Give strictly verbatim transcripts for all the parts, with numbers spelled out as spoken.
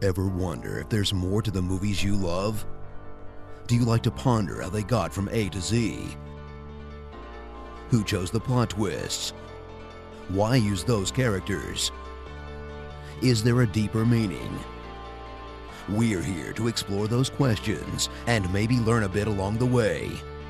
Ever wonder if there's more to the movies you love? Do you like to ponder how they got from A to Z? Who chose the plot twists? Why use those characters? Is there a deeper meaning? We're here to explore those questions and maybe learn a bit along the way.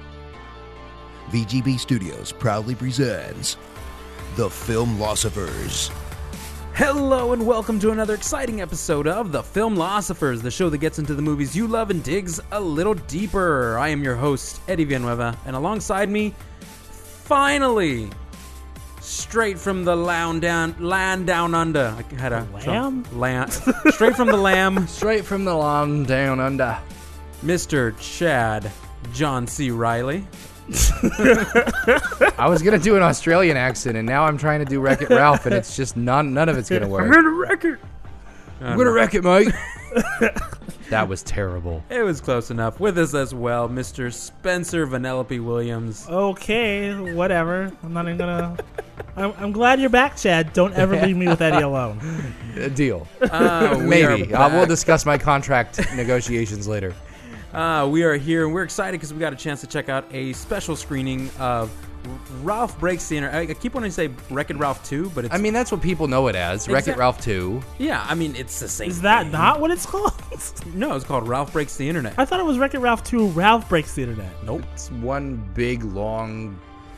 V G B Studios proudly presents The Filmlosophers. Hello and welcome to another exciting episode of The Filmlosophers, the show that gets into the movies you love and digs a little deeper. I am your host, Eddie Villanueva, and alongside me, finally, straight from the land down, land down under. I had a lamb? Lamb. Straight from the lamb. Straight from the land down under. Mister Chad John C. Riley. I was gonna do an Australian accent, and now I'm trying to do Wreck-It Ralph, and it's just none. None of it's gonna work. I'm gonna wreck it. I'm gonna wreck it, mate. That was terrible. It was close enough. With us as well, Mister Spencer Vanellope Williams. Okay, whatever. I'm not even gonna. I'm, I'm glad you're back, Chad. Don't ever leave me with Eddie alone. A deal. Uh, we Maybe. are Uh, we'll discuss my contract negotiations later. Uh, we are here, and we're excited because we got a chance to check out a special screening of Ralph Breaks the Internet. I keep wanting to say Wreck-It Ralph two, but it's... I mean, that's what people know it as. Exact- Wreck-It Ralph two. Yeah, I mean, it's the same Is that thing. not what it's called? No, it's called Ralph Breaks the Internet. I thought it was Wreck-It Ralph two, Ralph Breaks the Internet. Nope. It's one big, long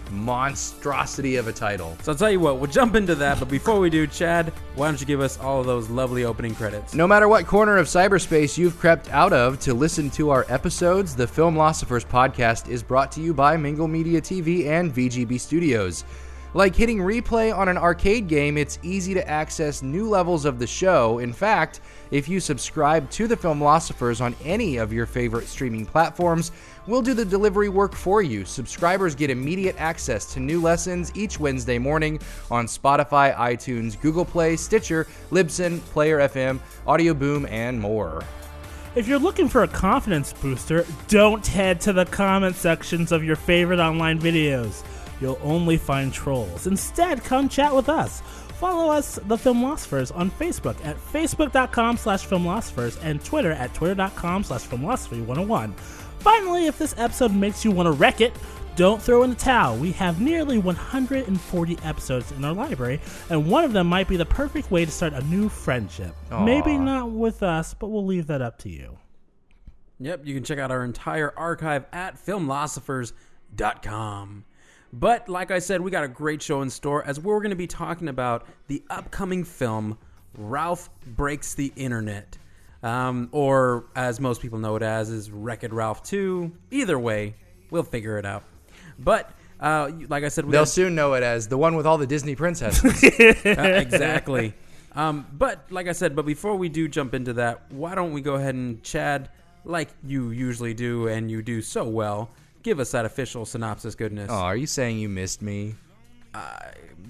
monstrosity of a title. So I'll tell you what, we'll jump into that, but before we do, Chad, why don't you give us all of those lovely opening credits? No matter what corner of cyberspace you've crept out of to listen to our episodes, the Filmlosophers podcast is brought to you by Mingle Media T V and V G B Studios. Like hitting replay on an arcade game, it's easy to access new levels of the show. In fact, if you subscribe to the Filmlosophers on any of your favorite streaming platforms, we'll do the delivery work for you. Subscribers get immediate access to new lessons each Wednesday morning on Spotify, iTunes, Google Play, Stitcher, Libsyn, Player F M, Audio Boom, and more. If you're looking for a confidence booster, don't head to the comment sections of your favorite online videos. You'll only find trolls. Instead, come chat with us. Follow us, The Filmlosophers, on Facebook at facebook.com slash filmlosophers and Twitter at twitter.com slash filmlosophy101. Finally, if this episode makes you want to wreck it, don't throw in the towel. We have nearly one hundred forty episodes in our library, and one of them might be the perfect way to start a new friendship. Aww. Maybe not with us, but we'll leave that up to you. Yep, you can check out our entire archive at filmlosophers dot com. But like I said, we got a great show in store as we're going to be talking about the upcoming film Ralph Breaks the Internet. Um, or as most people know it as, is Wreck-It Ralph two. Either way, we'll figure it out. But uh, like I said, we They'll got, soon know it as the one with all the Disney princesses. uh, exactly. Um, but like I said, but before we do jump into that, why don't we go ahead and, Chad, like you usually do and you do so well, give us that official synopsis goodness. Oh, are you saying you missed me? I,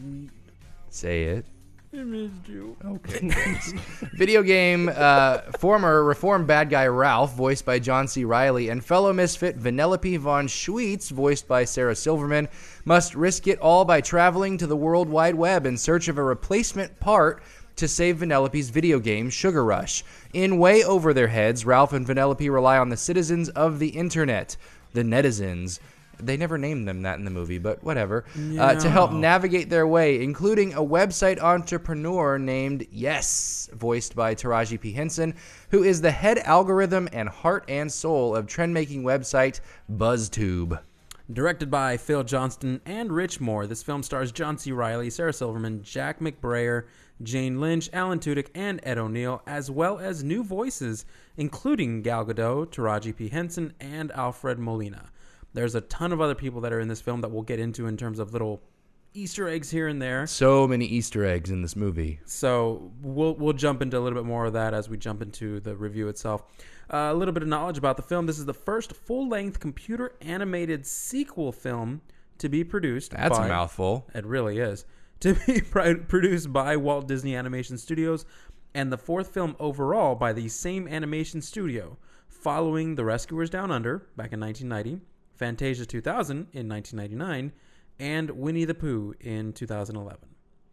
Say it. I missed you. Okay. Video game uh, former reformed bad guy Ralph, voiced by John C. Riley, and fellow misfit Vanellope von Schweetz, voiced by Sarah Silverman, must risk it all by traveling to the World Wide Web in search of a replacement part to save Vanellope's video game, Sugar Rush. In way over their heads, Ralph and Vanellope rely on the citizens of the internet, the netizens. They never named them that in the movie, but whatever. Yeah. Uh, to help navigate their way, including a website entrepreneur named Yes, voiced by Taraji P. Henson, who is the head algorithm and heart and soul of trend-making website BuzzTube. Directed by Phil Johnston and Rich Moore, this film stars John C. Riley, Sarah Silverman, Jack McBrayer, Jane Lynch, Alan Tudyk, and Ed O'Neill, as well as new voices, including Gal Gadot, Taraji P. Henson, and Alfred Molina. There's a ton of other people that are in this film that we'll get into in terms of little Easter eggs here and there. So many Easter eggs in this movie. So we'll we'll jump into a little bit more of that as we jump into the review itself. Uh, a little bit of knowledge about the film. This is the first full-length computer-animated sequel film to be produced. That's by, a mouthful. It really is. To be produced by Walt Disney Animation Studios, and the fourth film overall by the same animation studio, following The Rescuers Down Under back in nineteen ninety, Fantasia two thousand in nineteen ninety-nine, and Winnie the Pooh in two thousand eleven.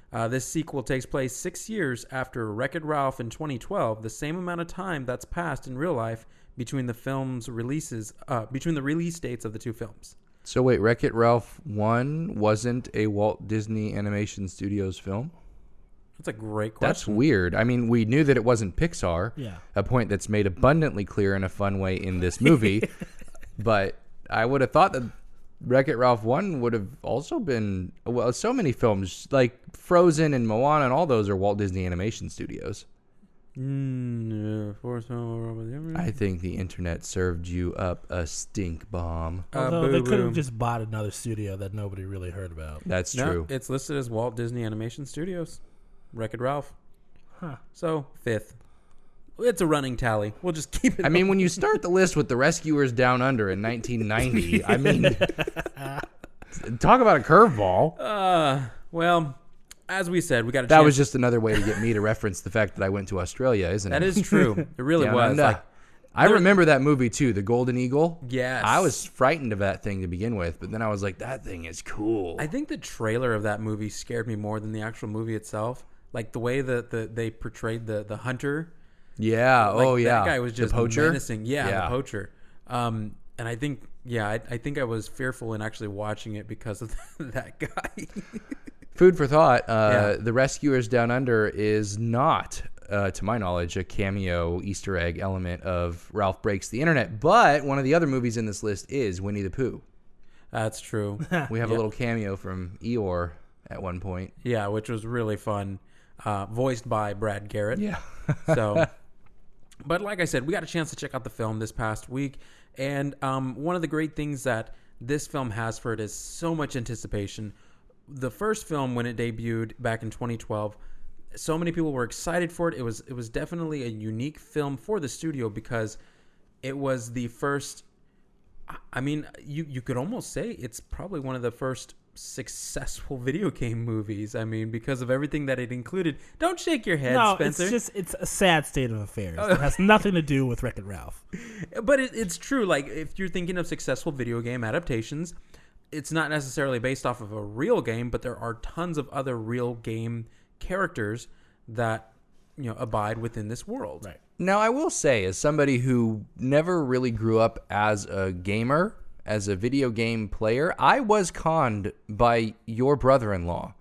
Uh, this sequel takes place six years after Wreck-It Ralph in twenty twelve, the same amount of time that's passed in real life between the film's releases, uh, between the release dates of the two films. So wait, Wreck-It Ralph one wasn't a Walt Disney Animation Studios film? That's a great question. That's weird. I mean, we knew that it wasn't Pixar, Yeah. a point that's made abundantly clear in a fun way in this movie. But I would have thought that Wreck-It Ralph one would have also been, well, so many films, like Frozen and Moana and all those are Walt Disney Animation Studios. Mm, uh, I think the internet served you up a stink bomb. Uh, Although they boo could have boo. just bought another studio that nobody really heard about. That's No, true. it's listed as Walt Disney Animation Studios. Wreck-It Ralph. Huh. So, fifth. It's a running tally. We'll just keep it. I mean, when you start the list with The Rescuers Down Under in nineteen ninety, I mean, talk about a curveball. Uh, well, as we said, we got a That chance. was just another way to get me to reference the fact that I went to Australia, isn't That it? is true. It really Down was. Under. Like, I there- remember that movie too, The Golden Eagle. yes. I was frightened of that thing to begin with, but then I was like, that thing is cool. I think the trailer of that movie scared me more than the actual movie itself. Like the way that the, they portrayed the, the hunter. yeah. Like, oh, yeah. That guy was just the poacher. menacing. Yeah, Yeah. the poacher. Um, and I think, yeah, I, I think I was fearful in actually watching it because of that guy. Food for thought. Uh, Yeah. The Rescuers Down Under is not, uh, to my knowledge, a cameo Easter egg element of Ralph Breaks the Internet. But one of the other movies in this list is Winnie the Pooh. That's true. We have a Yeah. little cameo from Eeyore at one point. Yeah, which was really fun. Uh, voiced by Brad Garrett. Yeah. So, but like I said, we got a chance to check out the film this past week, and um, one of the great things that this film has for it is so much anticipation. The first film, when it debuted back in twenty twelve, so many people were excited for it. It was it was definitely a unique film for the studio because it was the first. I mean, you you could almost say it's probably one of the first successful video game movies. I mean, because of everything that it included. Don't shake your head, No, Spencer. it's just it's a sad state of affairs. It has nothing to do with Wreck-It Ralph. But it, it's true. Like, if you're thinking of successful video game adaptations, it's not necessarily based off of a real game, but there are tons of other real game characters that, you know, abide within this world. Right. Now, I will say, as somebody who never really grew up as a gamer, as a video game player, I was conned by your brother-in-law,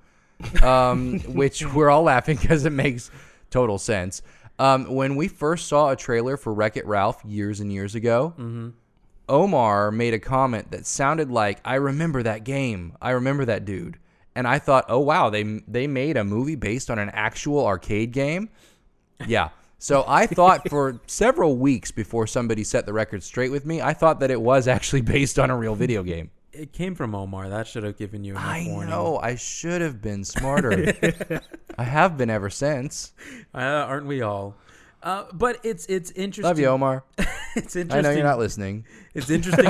um, which we're all laughing because it makes total sense. Um, when we first saw a trailer for Wreck-It Ralph years and years ago, Mm-hmm. Omar made a comment that sounded like, I remember that game. I remember that dude. And I thought, oh, wow, they they made a movie based on an actual arcade game? Yeah. So I thought for several weeks before somebody set the record straight with me, I thought that it was actually based on a real video game. It came from Omar. That should have given you enough I warning. know. I should have been smarter. I have been ever since. Uh, aren't we all? Uh, but it's it's interesting. Love you, Omar. It's interesting. I know you're not listening. It's interesting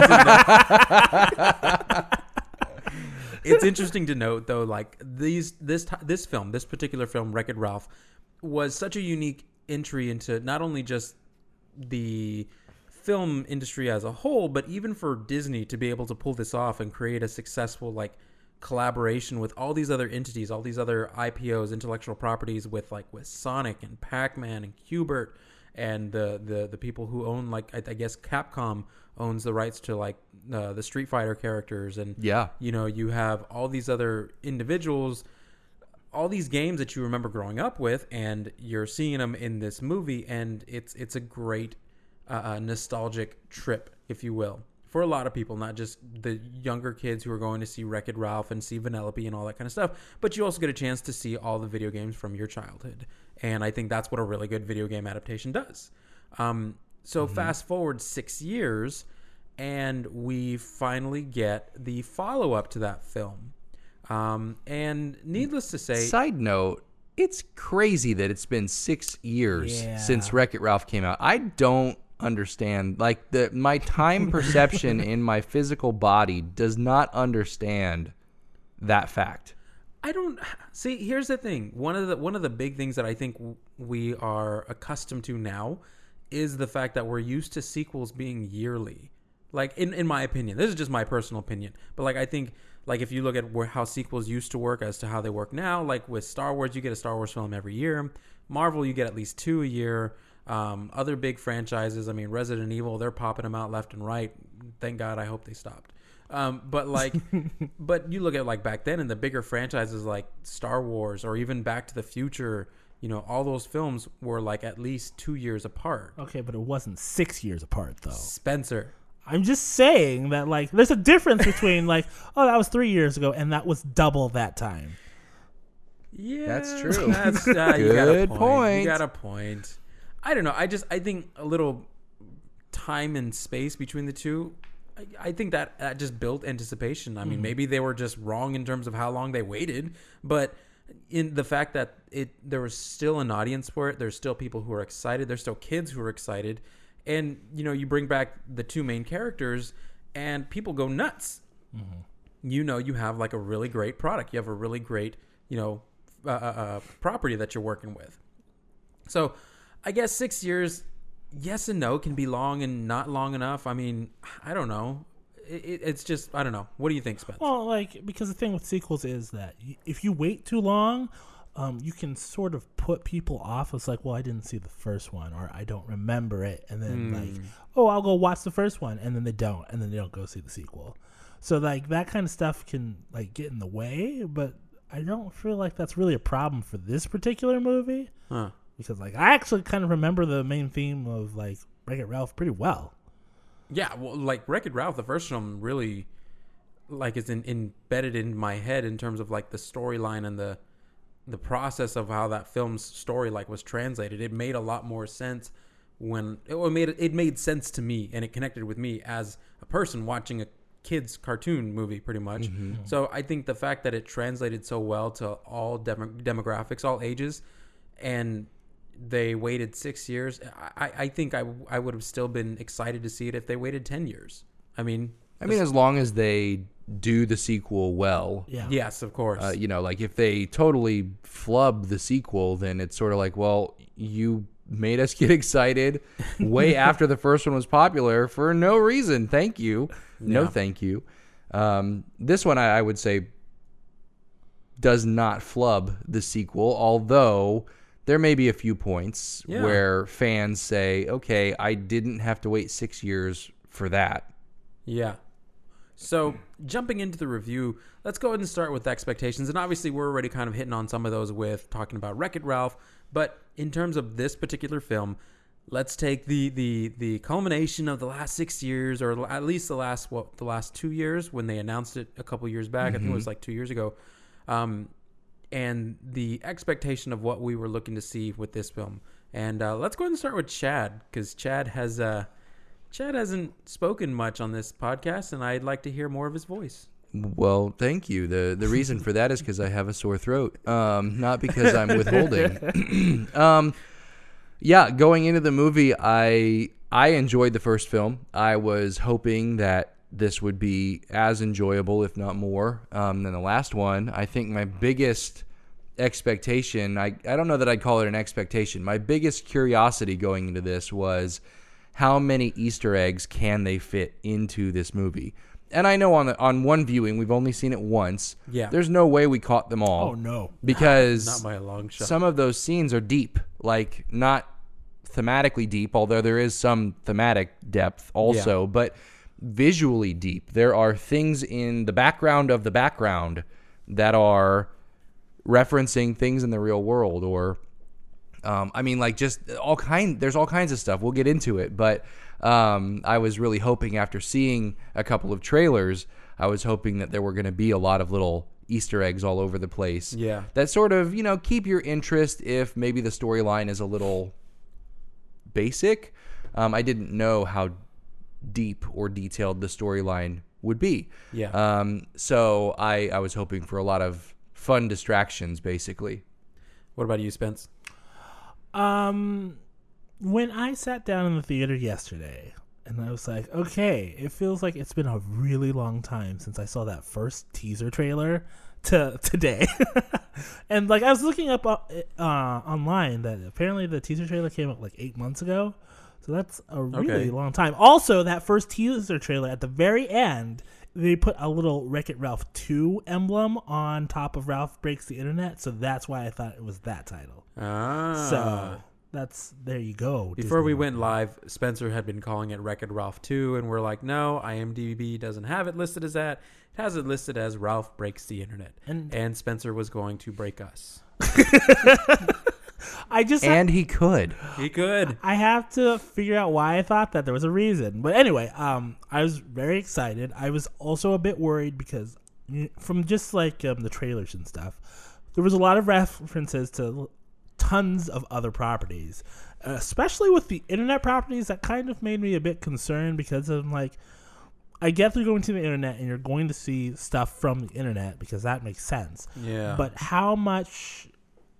to note. It's interesting to note, though, like these this ti- this film, this particular film, Wreck-It Ralph, was such a unique entry into not only just the film industry as a whole, but even for Disney to be able to pull this off and create a successful like collaboration with all these other entities, all these other I P Os, intellectual properties, with like with Sonic and Pac-Man and Q*bert and the the the people who own, like I, I guess Capcom owns the rights to like uh, the Street Fighter characters, and Yeah. you know, you have all these other individuals, all these games that you remember growing up with, and you're seeing them in this movie, and it's it's a great uh, uh, nostalgic trip, if you will, for a lot of people, not just the younger kids who are going to see Wreck-It Ralph and see Vanellope and all that kind of stuff, but you also get a chance to see all the video games from your childhood, and I think that's what a really good video game adaptation does. Um, so Mm-hmm. fast forward six years, and we finally get the follow-up to that film. Um, and needless to say, Side note, it's crazy that it's been six years Yeah. since Wreck-It Ralph came out. I don't understand. Like, the my time perception in my physical body does not understand that fact. I don't see. Here's the thing. One of the one of the big things that I think w- we are accustomed to now is the fact that we're used to sequels being yearly. Like in in my opinion, this is just my personal opinion, but like I think like if you look at where, how sequels used to work as to how they work now, like with Star Wars, you get a Star Wars film every year. Marvel, you get at least two a year. Um, other big franchises, I mean, Resident Evil, they're popping them out left and right. Thank God, I hope they stopped. Um, but like, but you look at like back then, and the bigger franchises like Star Wars or even Back to the Future, you know, all those films were like at least two years apart. Okay, but it wasn't six years apart though. Spencer, I'm just saying that like there's a difference between like, oh, that was three years ago, and that was double that time. yeah, That's true. That's uh, you got a Good point. point. You got a point. I don't know. I just I think a little time and space between the two. I, I think that that just built anticipation. I mean, Mm-hmm. maybe they were just wrong in terms of how long they waited, but in the fact that it there was still an audience for it, there's still people who are excited, there's still kids who are excited, and you know, you bring back the two main characters and people go nuts. Mm-hmm. You know, you have like a really great product, you have a really great, you know, uh, uh, property that you're working with. So I guess six years, yes and no, can be long and not long enough. I mean, I don't know. It, it, it's just, I don't know. What do you think, Spence? Well, like, because the thing with sequels is that y- if you wait too long, um, you can sort of put people off. It's like, well, I didn't see the first one, or I don't remember it. And then, like, oh, I'll go watch the first one. And then they don't. And then they don't go see the sequel. So, like, that kind of stuff can, like, get in the way. But I don't feel like that's really a problem for this particular movie. Huh. Because, like, I actually kind of remember the main theme of, like, Wreck-It Ralph pretty well. Yeah, well, like Wreck-It Ralph, the first film really, like, is in, embedded in my head in terms of like the storyline and the the process of how that film's story like was translated. It made a lot more sense when it made it made sense to me, and it connected with me as a person watching a kid's cartoon movie, pretty much. Mm-hmm. So I think the fact that it translated so well to all dem- demographics, all ages, and they waited six years. I, I think I, I would have still been excited to see it if they waited ten years. I mean, I mean, as long as they do the sequel well. Yeah. yes, of course. Uh, you know, like if they totally flub the sequel, then it's sort of like, well, you made us get excited way after the first one was popular for no reason. Thank you. No, Yeah. thank you. Um, this one, I, I would say, does not flub the sequel, although there may be a few points Yeah. where fans say, okay, I didn't have to wait six years for that. Yeah. So jumping into the review, let's go ahead and start with expectations. And obviously we're already kind of hitting on some of those with talking about Wreck-It Ralph. But in terms of this particular film, let's take the, the, the culmination of the last six years, or at least the last, what, the last two years when they announced it a couple years back. Mm-hmm. I think it was like two years ago. Um, and the expectation of what we were looking to see with this film. And uh, let's go ahead and start with Chad, because Chad has uh, Chad hasn't spoken much on this podcast, and I'd like to hear more of his voice. Well, thank you. The the reason for that is because I have a sore throat, um, not because I'm withholding. um, yeah, going into the movie, I I enjoyed the first film. I was hoping that this would be as enjoyable, if not more, um, than the last one. I think my biggest expectation, I, I don't know that I'd call it an expectation. My biggest curiosity going into this was how many Easter eggs can they fit into this movie? And I know on the, on one viewing, we've only seen it once. Yeah. There's no way we caught them all. Oh, no. Because Not by a long shot. some of those scenes are deep, like not thematically deep, although there is some thematic depth also, Yeah. but visually deep. There are things in the background of the background that are referencing things in the real world, or um, I mean, like just all kind. There's all kinds of stuff. We'll get into it, but um, I was really hoping after seeing a couple of trailers, I was hoping that there were going to be a lot of little Easter eggs all over the place. Yeah. That sort of, you know, keep your interest if maybe the storyline is a little basic. Um, I didn't know how deep or detailed the storyline would be. Yeah. Um, so I, I was hoping for a lot of fun distractions, basically. What about you, Spence? Um, when I sat down in the theater yesterday, and I was like, okay, it feels like it's been a really long time since I saw that first teaser trailer to today. And like I was looking up uh, uh, online that apparently the teaser trailer came out like eight months ago. So that's a really Okay. long time. Also, that first teaser trailer at the very end, they put a little Wreck-It Ralph two emblem on top of Ralph Breaks the Internet, so that's why I thought it was that title. Ah. So that's there you go. Before Disney. we went live, Spencer had been calling it Wreck-It Ralph two, and we're like, no, IMDb doesn't have it listed as that. It has it listed as Ralph Breaks the Internet. And- and Spencer was going to break us. I just And he could. He could. I have to figure out why I thought that. There was a reason. But anyway, um, I was very excited. I was also a bit worried because mm, from just like um, the trailers and stuff, there was a lot of references to tons of other properties, uh, especially with the internet properties. That kind of made me a bit concerned because I'm like, I get they're going to the internet and you're going to see stuff from the internet because that makes sense. Yeah. But how much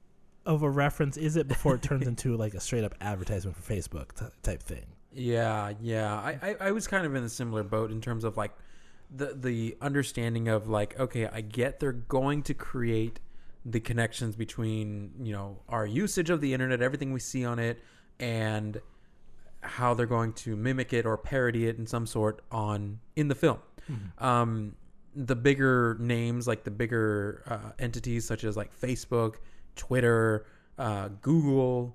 of a reference is it before it turns into like a straight up advertisement for Facebook t- type thing? Yeah, yeah. I, I, I was kind of in a similar boat in terms of like the the understanding of like, okay, I get they're going to create the connections between, you know, our usage of the internet, everything we see on it, and how they're going to mimic it or parody it in some sort on in the film. Mm-hmm. Um, the bigger names, like the bigger uh, entities such as like Facebook, Twitter, uh, Google,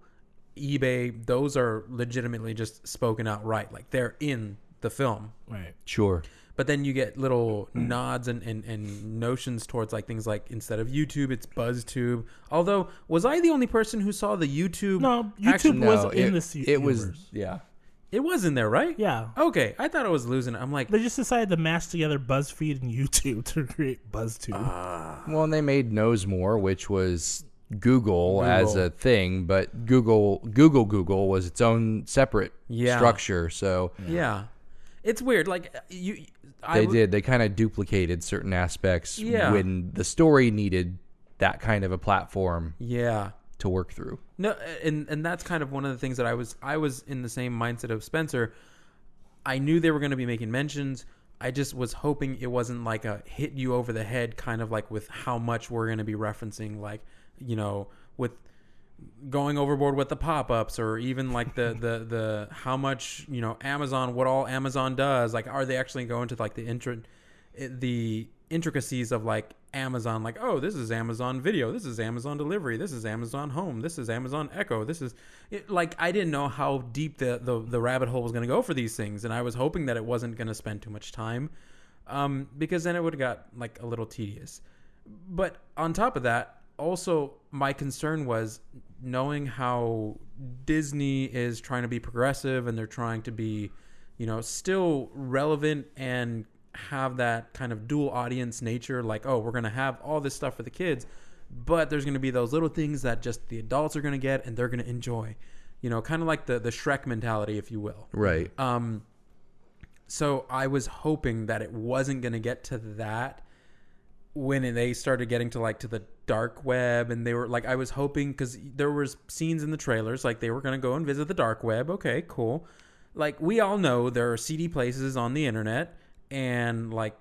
eBay, those are legitimately just spoken out right. Like they're in the film. Right. Sure. But then you get little nods and, and, and notions towards like things like instead of YouTube, it's BuzzTube. Although, was I the only person who saw the YouTube? No, YouTube action- was No, in it, this u- it was, universe. yeah. It was in there, right? Yeah. Okay, I thought I was losing it. I'm like, They just decided to mash together BuzzFeed and YouTube to create BuzzTube. Well, and they made Knowsmore, which was Google, Google. as a thing, but Google Google Google was its own separate Yeah. structure. So yeah, it's weird. Like you, I they w- did. They kind of duplicated certain aspects Yeah. when the story needed that kind of a platform Yeah. to work through. No, and and that's kind of one of the things that I was I was in the same mindset of Spencer. I knew they were going to be making mentions. I just was hoping it wasn't like a hit you over the head kind of like with how much we're going to be referencing, like, you know, with going overboard with the pop-ups, or even like the the the how much, you know, Amazon, what all Amazon does. Like, are they actually going to like the intro the intricacies of like Amazon, like, oh, this is Amazon Video, this is Amazon Delivery, this is Amazon Home, this is Amazon Echo, this is it, like, I didn't know how deep the, the, the rabbit hole was going to go for these things, and I was hoping that it wasn't going to spend too much time, um, because then it would have got like a little tedious. But on top of that, also my concern was knowing how Disney is trying to be progressive, and they're trying to be, you know, still relevant and have that kind of dual audience nature, like, oh, we're going to have all this stuff for the kids, but there's going to be those little things that just the adults are going to get and they're going to enjoy, you know, kind of like the the Shrek mentality, if you will. Right. Um so I was hoping that it wasn't going to get to that when they started getting to like to the dark web, and they were like, I was hoping, because there was scenes in the trailers like they were going to go and visit the dark web. Okay, cool. Like, we all know there are seedy places on the internet, and like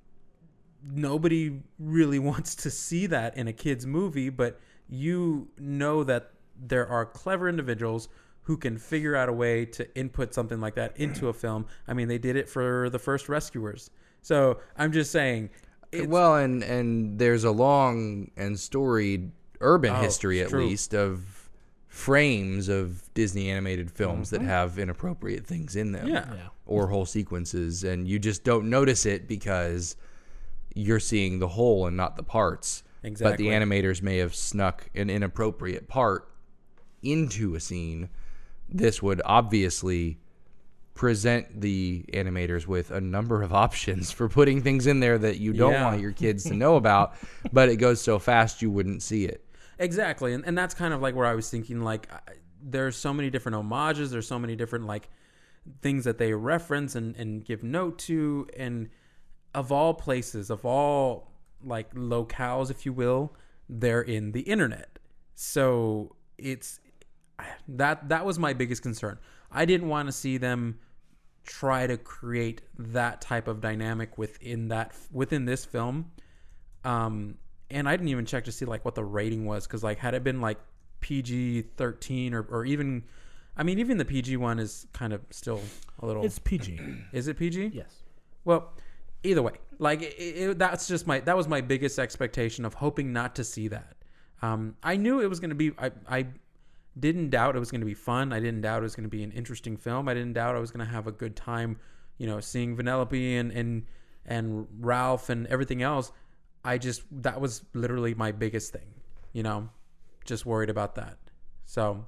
nobody really wants to see that in a kid's movie, but you know that there are clever individuals who can figure out a way to input something like that into a film. I mean, they did it for the first Rescuers. So I'm just saying. It's, Well, and and there's a long and storied urban Oh, history, it's at true. least, of frames of Disney animated films that have inappropriate things in them. Yeah. Yeah. Or whole sequences, and you just don't notice it because you're seeing the whole and not the parts. Exactly. But the animators may have snuck an inappropriate part into a scene. This would obviously present the animators with a number of options for putting things in there that you don't Yeah. want your kids to know about, but it goes so fast you wouldn't see it. Exactly. And, and that's kind of like where I was thinking, like, I- there's so many different homages. There's so many different, like, things that they reference and, and give note to. And of all places, of all, like, locales, if you will, they're in the internet. So it's that that was my biggest concern. I didn't want to see them try to create that type of dynamic within that within this film. Um, and I didn't even check to see like what the rating was, because like had it been like P G thirteen or or even, I mean, even the P G one is kind of still a little. It's P G. Is it P G? Yes. Well, either way, like it, it, that's just my that was my biggest expectation of hoping not to see that. Um, I knew it was going to be. I, I didn't doubt it was going to be fun. I didn't doubt it was going to be an interesting film. I didn't doubt I was going to have a good time, you know, seeing Vanellope and and and Ralph and everything else. I just that was literally my biggest thing, you know, just worried about that. So.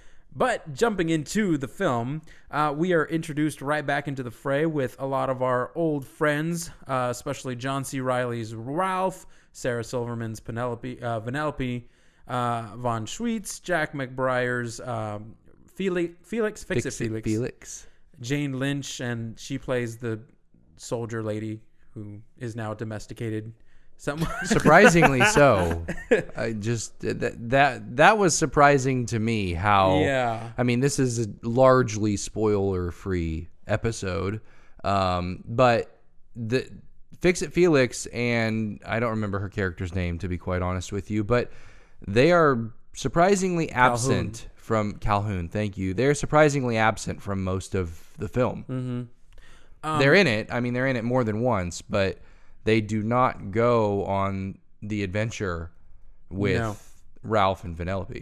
But jumping into the film, uh, we are introduced right back into the fray with a lot of our old friends, uh, especially John C. Reilly's Ralph, Sarah Silverman's Penelope, uh, Vanellope, uh, Von Schweetz, Jack McBriar's um, Felix, Felix, Fix, Fix It Felix, Felix, Jane Lynch, and she plays the soldier lady who is now domesticated. Surprisingly so. I just that that that was surprising to me how yeah. I mean, this is a largely spoiler-free episode. Um, but the Fix It Felix, and I don't remember her character's name, to be quite honest with you, but they are surprisingly absent Calhoun. from Calhoun, thank you. They're surprisingly absent from most of the film. Mm-hmm. Um, they're in it. I mean, they're in it more than once, but they do not go on the adventure with no. Ralph and Vanellope.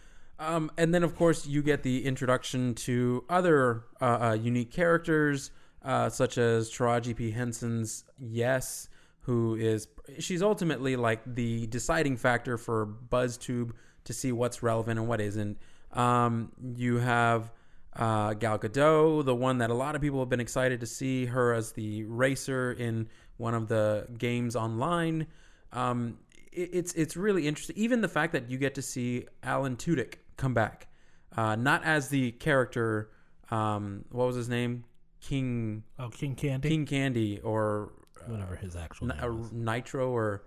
Um, and then, of course, you get the introduction to other uh, uh, unique characters, uh, such as Taraji P. Henson's Yes, who is she's ultimately like the deciding factor for BuzzTube to see what's relevant and what isn't. Um, you have uh, Gal Gadot, the one that a lot of people have been excited to see her as the racer in one of the games online. Um, it, it's it's really interesting. Even the fact that you get to see Alan Tudyk come back, uh, not as the character. Um, what was his name? King. Oh, King Candy. King Candy, or uh, whatever his actual name uh, was. Nitro, or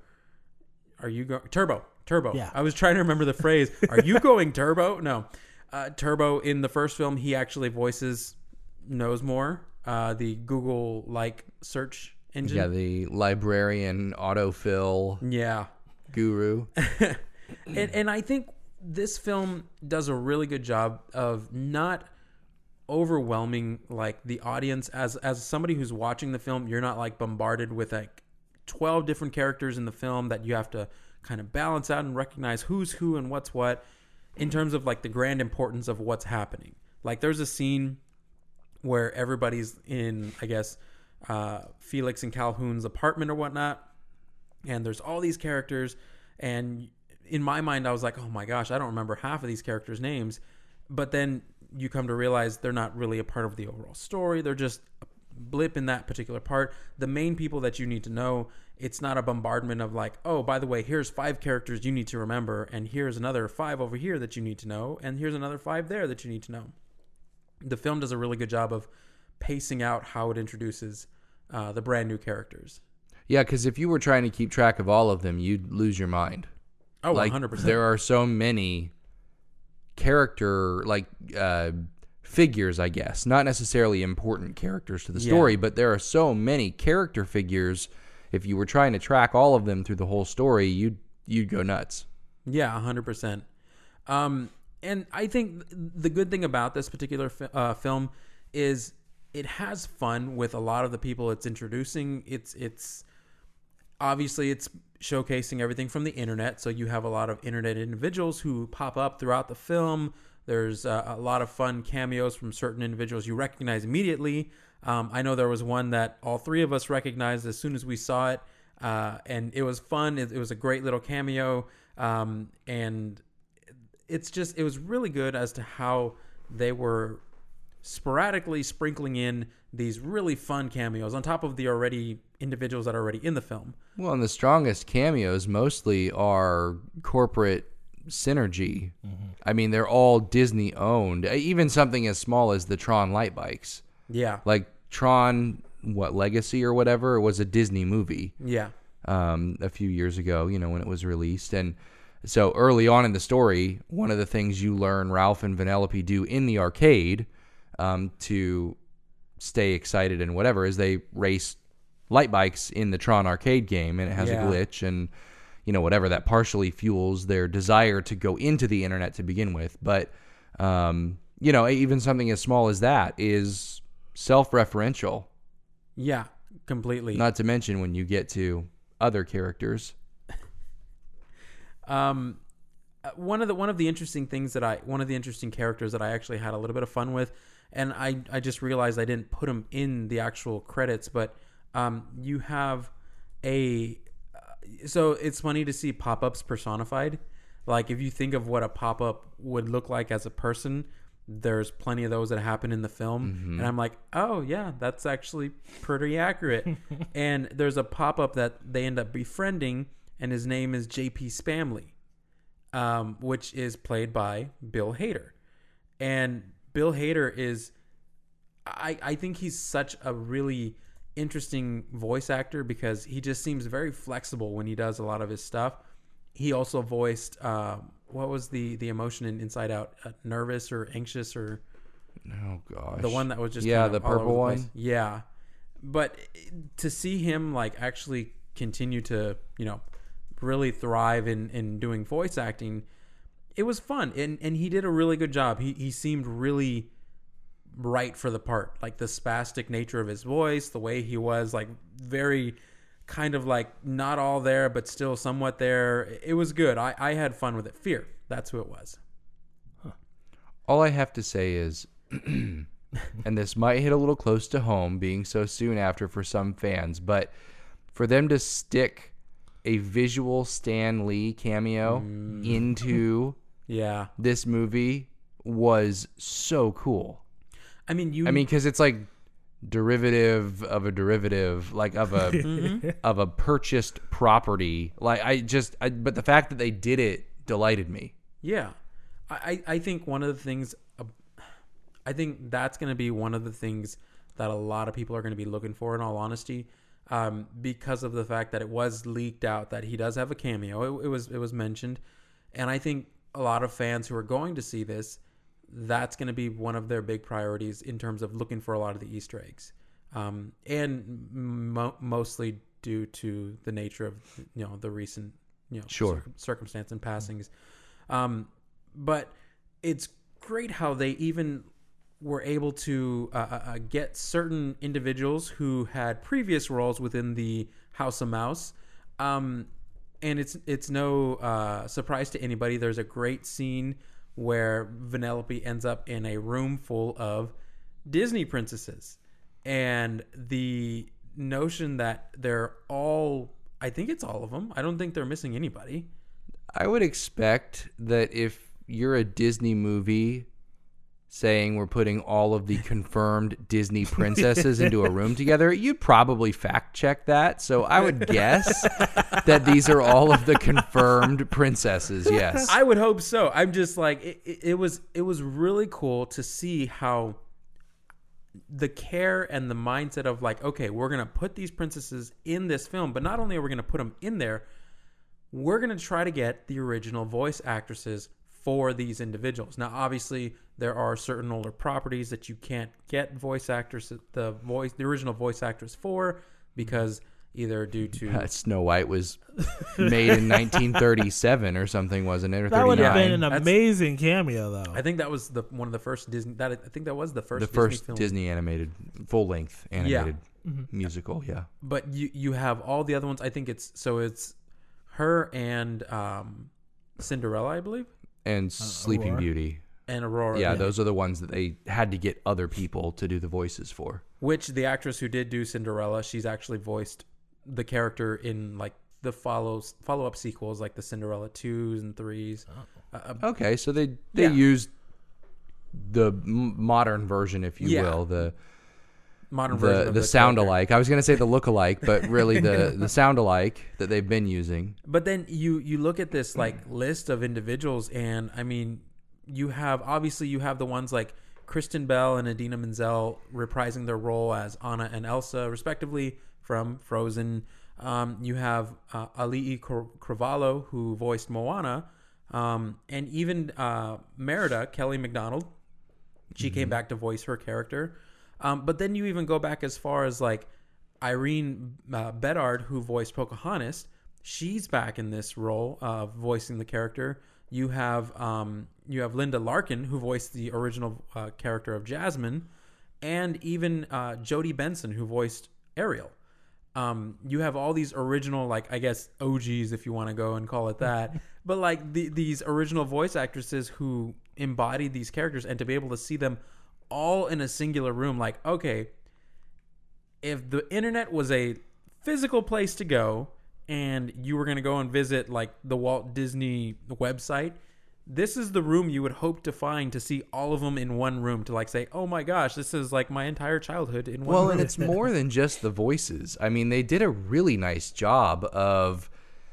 are you going Turbo? Turbo. Yeah. I was trying to remember the phrase. Are you going Turbo? No. Uh, Turbo in the first film, he actually voices Knowsmore, uh, the Google like search engine. Yeah, the librarian autofill Yeah. guru. and, and I think this film does a really good job of not overwhelming like the audience. As as somebody who's watching the film, you're not like bombarded with like twelve different characters in the film that you have to kind of balance out and recognize who's who and what's what in terms of like the grand importance of what's happening. Like there's a scene where everybody's in, I guess, uh, Felix and Calhoun's apartment or whatnot, and there's all these characters, and in my mind I was like, oh my gosh, I don't remember half of these characters' names. But then you come to realize they're not really a part of the overall story. They're just a blip in that particular part. The main people that you need to know, it's not a bombardment of like, oh, by the way, here's five characters you need to remember, and here's another five over here that you need to know, and here's another five there that you need to know. The film does a really good job of pacing out how it introduces uh, the brand new characters. Yeah, because if you were trying to keep track of all of them, you'd lose your mind. Oh, like, one hundred percent. There are so many character, like, uh, figures, I guess. Not necessarily important characters to the story, Yeah. but there are so many character figures. If you were trying to track all of them through the whole story, you'd you'd go nuts. Yeah, one hundred percent. Um, and I think the good thing about this particular fi- uh, film is it has fun with a lot of the people it's introducing. It's it's obviously it's showcasing everything from the internet, so you have a lot of internet individuals who pop up throughout the film. There's uh, a lot of fun cameos from certain individuals you recognize immediately. Um, I know there was one that all three of us recognized as soon as we saw it, uh, and it was fun. It, it was a great little cameo, um, and it's just it was really good as to how they were sporadically sprinkling in these really fun cameos on top of the already individuals that are already in the film. Well, and the strongest cameos mostly are corporate synergy. Mm-hmm. I mean, they're all Disney owned. Even something as small as the Tron light bikes. Yeah. Like Tron, what, Legacy or whatever, it was a Disney movie. Yeah. Um, a few years ago, you know, when it was released. And so early on in the story, one of the things you learn Ralph and Vanellope do in the arcade um, to stay excited and whatever is they race light bikes in the Tron arcade game, and it has Yeah. a glitch and, you know, whatever that partially fuels their desire to go into the internet to begin with. But, um, you know, even something as small as that is self-referential. Yeah. completely. Not to mention when you get to other characters. Um, one of the one of the interesting things that I one of the interesting characters that I actually had a little bit of fun with, and I I just realized I didn't put him in the actual credits, but um, you have a uh, so it's funny to see pop-ups personified. Like if you think of what a pop-up would look like as a person, there's plenty of those that happen in the film. Mm-hmm. And I'm like, oh yeah, that's actually pretty accurate. And there's a pop-up that they end up befriending, and his name is J P Spamley, um, which is played by Bill Hader. And Bill Hader is, I, I think he's such a really interesting voice actor because he just seems very flexible when he does a lot of his stuff. He also voiced, uh, what was the, the emotion in Inside Out? Uh, nervous or anxious or... Oh, gosh. The one that was just... Yeah, kind of the all purple over the place. one? Yeah. But to see him, like, actually continue to, you know, really thrive in, in doing voice acting, it was fun. And and he did a really good job. He He seemed really right for the part. Like, the spastic nature of his voice, the way he was, like, very... kind of like not all there, but still somewhat there. It was good. I, I had fun with it. Fear. That's who it was. Huh. All I have to say is, and this might hit a little close to home being so soon after for some fans, but for them to stick a visual Stan Lee cameo mm. into yeah. this movie was so cool. I mean, you, I mean, cause it's like, derivative of a derivative, like of a mm-hmm. of a purchased property. Like I just, I, but the fact that they did it delighted me. Yeah, I I think one of the things, uh, I think that's going to be one of the things that a lot of people are going to be looking for. In all honesty, um, because of the fact that it was leaked out that he does have a cameo. It, it was it was mentioned, and I think a lot of fans who are going to see this, that's going to be one of their big priorities in terms of looking for a lot of the Easter eggs, um, and mo- mostly due to the nature of, you know, the recent, you know, sure. cir- circumstance and passings. Um, but it's great how they even were able to uh, uh, get certain individuals who had previous roles within the House of Mouse. Um, and it's it's no uh, surprise to anybody. There's a great scene where Vanellope ends up in a room full of Disney princesses. And the notion that they're all, I think it's all of them. I don't think they're missing anybody. I would expect that if you're a Disney movie saying we're putting all of the confirmed Disney princesses into a room together, you'd probably fact check that. So I would guess that these are all of the confirmed princesses. Yes, I would hope so. I'm just like, it, it, it was it was really cool to see how the care and the mindset of like, okay, we're going to put these princesses in this film, but not only are we going to put them in there, we're going to try to get the original voice actresses for these individuals. Now, obviously, there are certain older properties that you can't get voice actors, the voice, the original voice actress for, because either due to uh, Snow White was made in nineteen thirty-seven or something, wasn't it? Or that would have been an That's, amazing cameo, though. I think that was the one of the first Disney. That I think that was the first. The Disney first film. Disney animated, full length animated yeah. mm-hmm. musical. Yeah, but you you have all the other ones. I think it's so it's her and um, Cinderella, I believe. And Sleeping Aurora. Beauty. And Aurora. Yeah, yeah, those are the ones that they had to get other people to do the voices for. Which the actress who did do Cinderella, she's actually voiced the character in like the follows follow up sequels, like the Cinderella twos and threes. Oh. Uh, okay, so they they yeah. used the m- modern version, if you yeah. will, the modern the, version of the, the sound character. alike. I was going to say the look alike, but really the the sound alike that they've been using. But then you you look at this like list of individuals, and I mean, you have obviously you have the ones like Kristen Bell and Idina Menzel reprising their role as Anna and Elsa, respectively, from Frozen. Um, you have uh, Ali'i Cravalho, who voiced Moana, um, and even uh, Merida, Kelly MacDonald. She mm-hmm. came back to voice her character. Um, but then you even go back as far as like Irene uh, Bedard, who voiced Pocahontas. She's back in this role of voicing the character. You have um, you have Linda Larkin, who voiced the original uh, character of Jasmine, and even uh, Jodie Benson, who voiced Ariel. um, you have all these original, like, I guess O Gs, if you want to go and call it that, but like the, these original voice actresses who embody these characters, and to be able to see them all in a singular room, like, okay, if the internet was a physical place to go and you were going to go and visit like the Walt Disney website, this is the room you would hope to find to see all of them in one room, to like say, oh my gosh, this is like my entire childhood in one Well, room. and it's more than just the voices. I mean, they did a really nice job of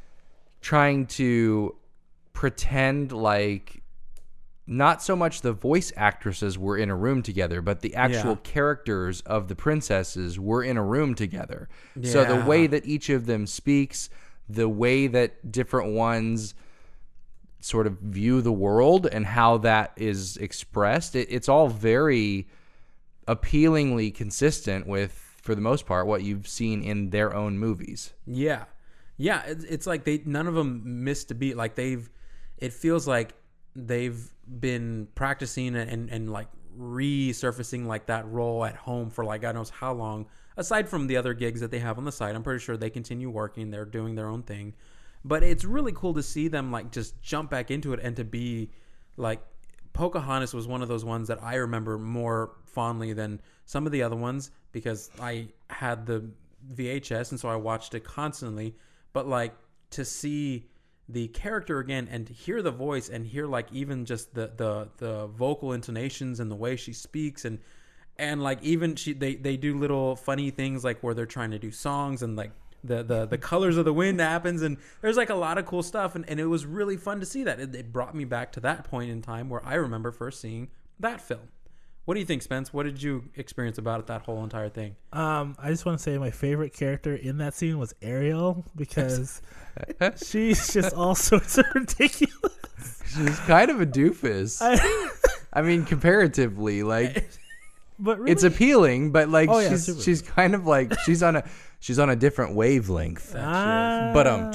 trying to pretend like not so much the voice actresses were in a room together, but the actual Yeah. characters of the princesses were in a room together. So the Yeah. way that each of them speaks, the way that different ones sort of view the world and how that is expressed, it, it's all very appealingly consistent with, for the most part, what you've seen in their own movies. Yeah, yeah. It's, it's like they none of them missed a beat. Like they've, it feels like they've been practicing and, and, and like resurfacing like that role at home for like God knows how long. Aside from the other gigs that they have on the side, I'm pretty sure they continue working. They're doing their own thing, but it's really cool to see them like just jump back into it and to be like Pocahontas was one of those ones that I remember more fondly than some of the other ones because I had the V H S and so I watched it constantly. But like to see the character again and to hear the voice and hear like even just the the the vocal intonations and the way she speaks and and like even she they they do little funny things like where they're trying to do songs and like the the the colors of the wind happens and there's like a lot of cool stuff and, and it was really fun to see that. It, it brought me back to that point in time where I remember first seeing that film. What do you think, Spence? What did you experience about it, that whole entire thing? Um, I just want to say my favorite character in that scene was Ariel because she's just all sorts of ridiculous. She's kind of a doofus. I, I mean, comparatively, like but really, it's appealing, but like Oh, yeah, she's super. she's kind of like she's on a she's on a different wavelength. Ah, But, um,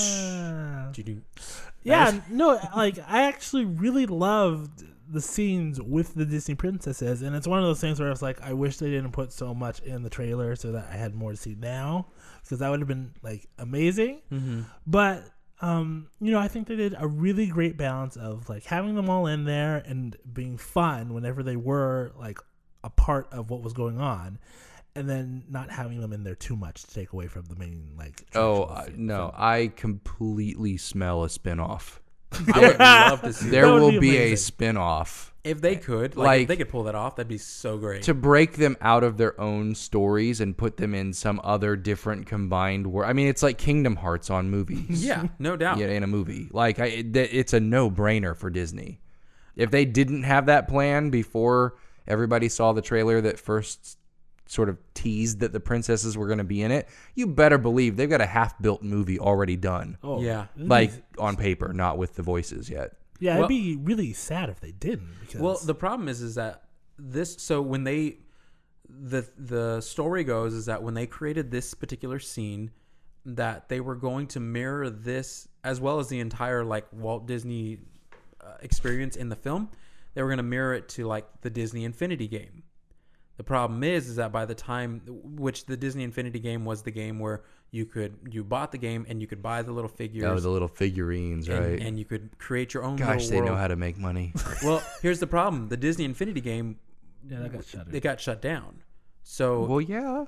yeah, no, like I actually really loved the scenes with the Disney princesses, and it's one of those things where I was like, I wish they didn't put so much in the trailer so that I had more to see now, because that would have been like amazing. Mm-hmm. But um, you know, I think they did a really great balance of like having them all in there and being fun whenever they were like a part of what was going on, and then not having them in there too much to take away from the main like. Oh traditional uh, scene. no, So- I completely smell a spinoff. I would love to see There That would will be be, a amazing. spinoff if they could, like, Like- if they could pull that off, that'd be so great. to break them out of their own stories and put them in some other different combined world. I mean, it's like Kingdom Hearts on movies. yeah, no doubt. Yeah, in a movie. Like, I, it, it's a no-brainer for Disney. If they didn't have that plan before everybody saw the trailer that first sort of teased that the princesses were going to be in it, you better believe they've got a half-built movie already done. Oh Yeah. it'd be- Like, on paper, not with the voices yet. yeah, Well- it'd be really sad if they didn't. Because Well, the problem is, is that this. So when they, the the story goes is that when they created this particular scene, that they were going to mirror this as well as the entire like Walt Disney uh, experience in the film. They were going to mirror it to like the Disney Infinity game. The problem is, is that by the time, which the Disney Infinity game was the game where you could you bought the game and you could buy the little figures. Oh, the little figurines, and, right? and you could create your own. Gosh, little they know world. how to make money. Well, here's the problem: the Disney Infinity game, yeah, that got shut. they got shut down. So, Well, yeah.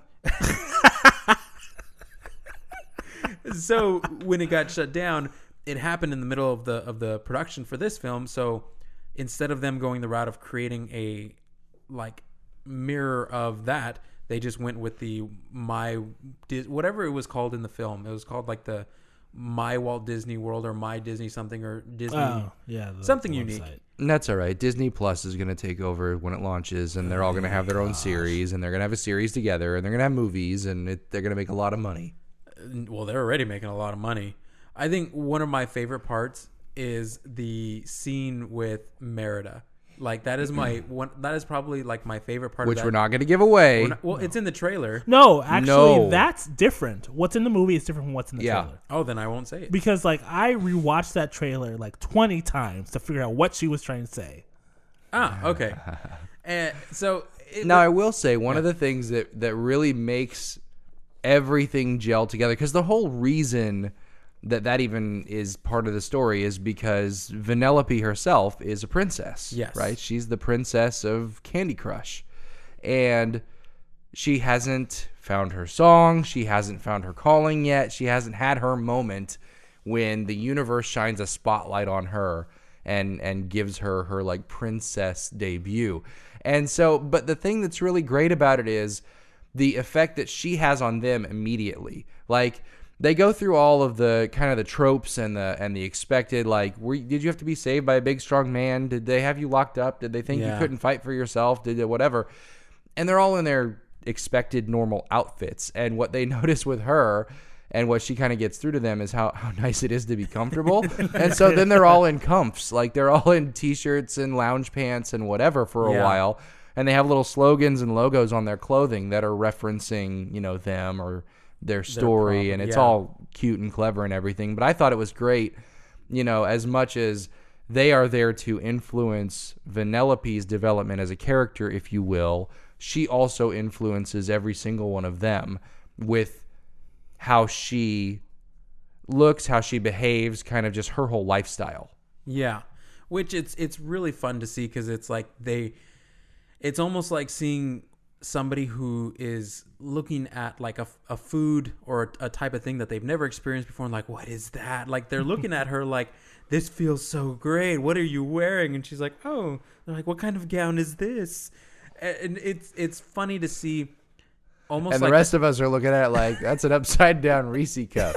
so when it got shut down, it happened in the middle of the of the production for this film. So, instead of them going the route of creating a like mirror of that, they just went with the my Dis- whatever it was called in the film. It was called like the My Walt Disney World or My Disney something or Disney. Oh, yeah, the, Something the unique. website. And that's all right. Disney Plus is going to take over when it launches, and they're all going to have their own series, and they're going to have a series together, and they're going to have movies, and it, they're going to make a lot of money. Well, they're already making a lot of money. I think one of my favorite parts is the scene with Merida. Like that is my one. That is probably like my favorite part. Which of that. we're not going to give away. We're not- well, it's in the trailer. No, actually, No. that's different. What's in the movie is different from what's in the Yeah. trailer. Oh, then I won't say it. Because like I rewatched that trailer like twenty times to figure out what she was trying to say. Ah, okay. And so it, Now, I will say one of the things that, that really makes everything gelled together. Because the whole reason that that even is part of the story is because Vanellope herself is a princess. Yes. Right? She's the princess of Candy Crush. And she hasn't found her song. She hasn't found her calling yet. She hasn't had her moment when the universe shines a spotlight on her and and gives her her like princess debut. And so, but the thing that's really great about it is the effect that she has on them immediately. Like, they go through all of the kind of the tropes and the and the expected, like, were, did you have to be saved by a big strong man? Did they have you locked up? Did they think Yeah. you couldn't fight for yourself? Did they whatever? And they're all in their expected normal outfits. And what they notice with her and what she kind of gets through to them is how, how nice it is to be comfortable. And so then they're all in comfs. Like, they're all in T-shirts and lounge pants and whatever for a Yeah. while. And they have little slogans and logos on their clothing that are referencing, you know, them or their story. problem, And it's yeah. all cute and clever and everything. But I thought it was great, you know, as much as they are there to influence Vanellope's development as a character, if you will, she also influences every single one of them with how she looks, how she behaves, kind of just her whole lifestyle. Yeah, which it's it's really fun to see because it's like they, it's almost like seeing somebody who is looking at like a, a food or a type of thing that they've never experienced before and like, what is that? Like, they're looking at her like, this feels so great. What are you wearing? And she's like, oh, they're like, what kind of gown is this? And it's it's funny to see. Almost And like the rest of us are looking at it like, that's an upside down Reese cup.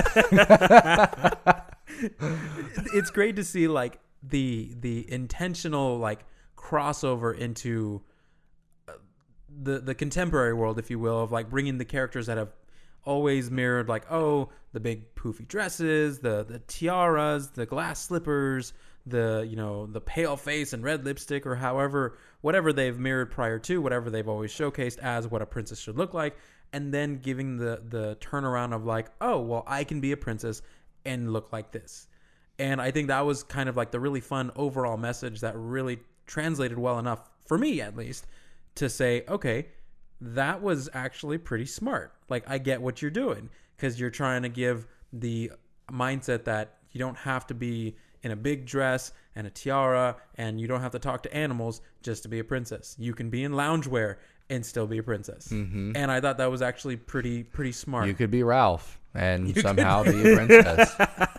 It's great to see like the the intentional like crossover into uh, the the contemporary world, if you will, of like bringing the characters that have always mirrored like, oh, the big poofy dresses, the the tiaras, the glass slippers, the, you know, the pale face and red lipstick, or however, whatever they've mirrored prior to, whatever they've always showcased as what a princess should look like, and then giving the the turnaround of like, oh, well, I can be a princess and look like this. And I think that was kind of like the really fun overall message that really translated well enough, for me at least, to say, okay, that was actually pretty smart. Like, I get what you're doing, because you're trying to give the mindset that you don't have to be in a big dress and a tiara, and you don't have to talk to animals just to be a princess. You can be in loungewear and still be a princess. Mm-hmm. And I thought that was actually pretty pretty smart. You could be Ralph and You somehow be a princess.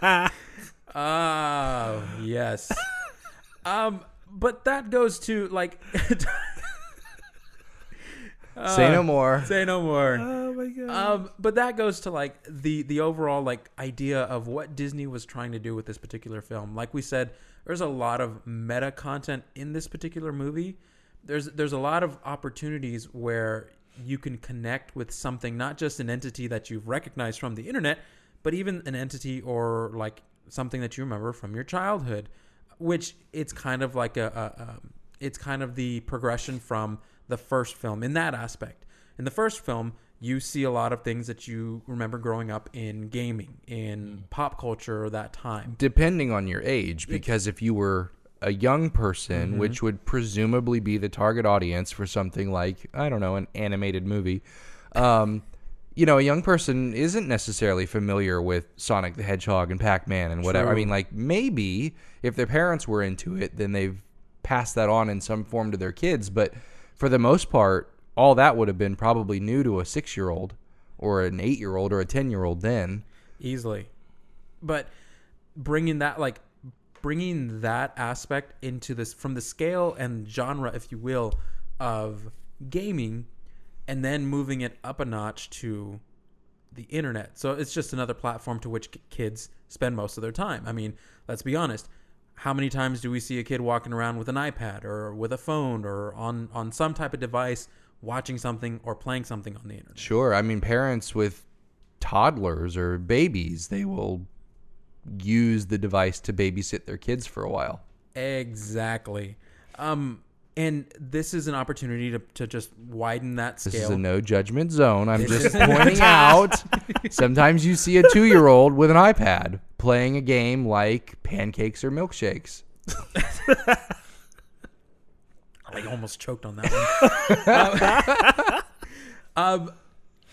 Oh, yes. um, but that goes to like Say no more. say no more. Oh my god. Um, but that goes to like the the overall like idea of what Disney was trying to do with this particular film. Like we said, there's a lot of meta content in this particular movie. There's there's a lot of opportunities where you can connect with something, not just an entity that you've recognized from the internet, but even an entity or like something that you remember from your childhood, which it's kind of like a, a, a it's kind of the progression from the first film in that aspect. In the first film, you see a lot of things that you remember growing up in gaming, in pop culture that time. Depending on your age, because if you were a young person, Mm-hmm. which would presumably be the target audience for something like, I don't know, an animated movie, um, you know, a young person isn't necessarily familiar with Sonic the Hedgehog and Pac-Man and whatever. True. I mean, like, maybe if their parents were into it, then they've passed that on in some form to their kids. But for the most part, all that would have been probably new to a six-year-old or an eight-year-old or a ten-year-old then. Easily. But bringing that, like, bringing that aspect into this, from the scale and genre, if you will, of gaming, and then moving it up a notch to the internet. So it's just another platform to which k- kids spend most of their time. I mean, let's be honest. How many times do we see a kid walking around with an iPad or with a phone or on, on some type of device watching something or playing something on the internet? Sure. I mean, parents with toddlers or babies, they will use the device to babysit their kids for a while. Exactly. Um, and this is an opportunity to, to just widen that This scale. is a no judgment zone. I'm This just is- pointing out. Sometimes you see a two-year-old with an iPad playing a game like Pancakes or Milkshakes. I almost choked on that one. um, um,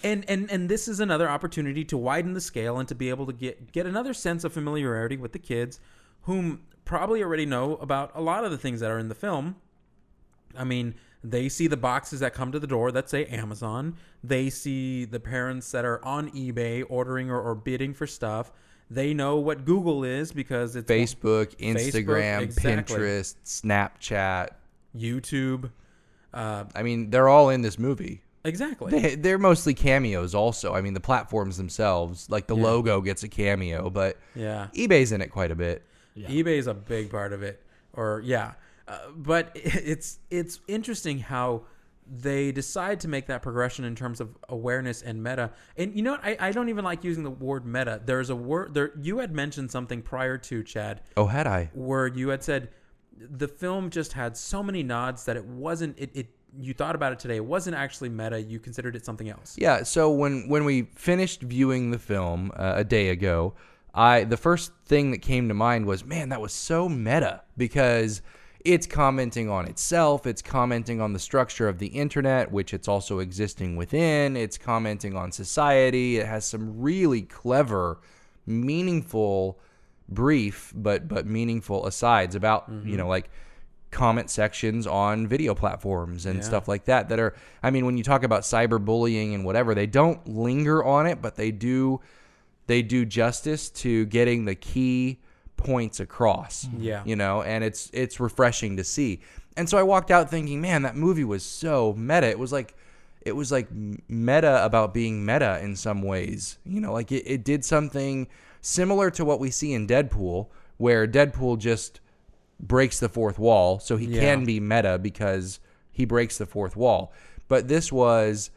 And, and and this is another opportunity to widen the scale and to be able to get, get another sense of familiarity with the kids, whom probably already know about a lot of the things that are in the film. I mean, they see the boxes that come to the door that say Amazon. They see the parents that are on eBay ordering or, or bidding for stuff. They know what Google is because it's Facebook, Instagram, Facebook, exactly. Pinterest, Snapchat, YouTube. Uh, I mean, they're all in this movie. exactly. They, they're mostly cameos also. I mean, the platforms themselves, like the Yeah. logo gets a cameo, but yeah. eBay's in it quite a bit. Yeah. eBay is a big part of it. Or yeah. Uh, but it's it's interesting how they decide to make that progression in terms of awareness and meta. And you know what? I, I don't even like using the word meta. There's a word there. You had mentioned something prior to, Chad, Oh, had I? where you had said the film just had so many nods that it wasn't, it, it you thought about it today. It wasn't actually meta. You considered it something else. Yeah, so when, when we finished viewing the film uh, a day ago, I the first thing that came to mind was, man, that was so meta, because it's commenting on itself, it's commenting on the structure of the internet, which it's also existing within, it's commenting on society. It has some really clever, meaningful, brief but but meaningful asides about, mm-hmm. you know, like comment sections on video platforms and Yeah. stuff like that that are, I mean, when you talk about cyberbullying and whatever, they don't linger on it, but they do they do justice to getting the key points across. Yeah. You know, and it's it's refreshing to see. And so I walked out thinking, man, that movie was so meta. It was like it was like meta about being meta in some ways. You know, like it, it did something similar to what we see in Deadpool, where Deadpool just breaks the fourth wall, so he Yeah. can be meta because he breaks the fourth wall. But this was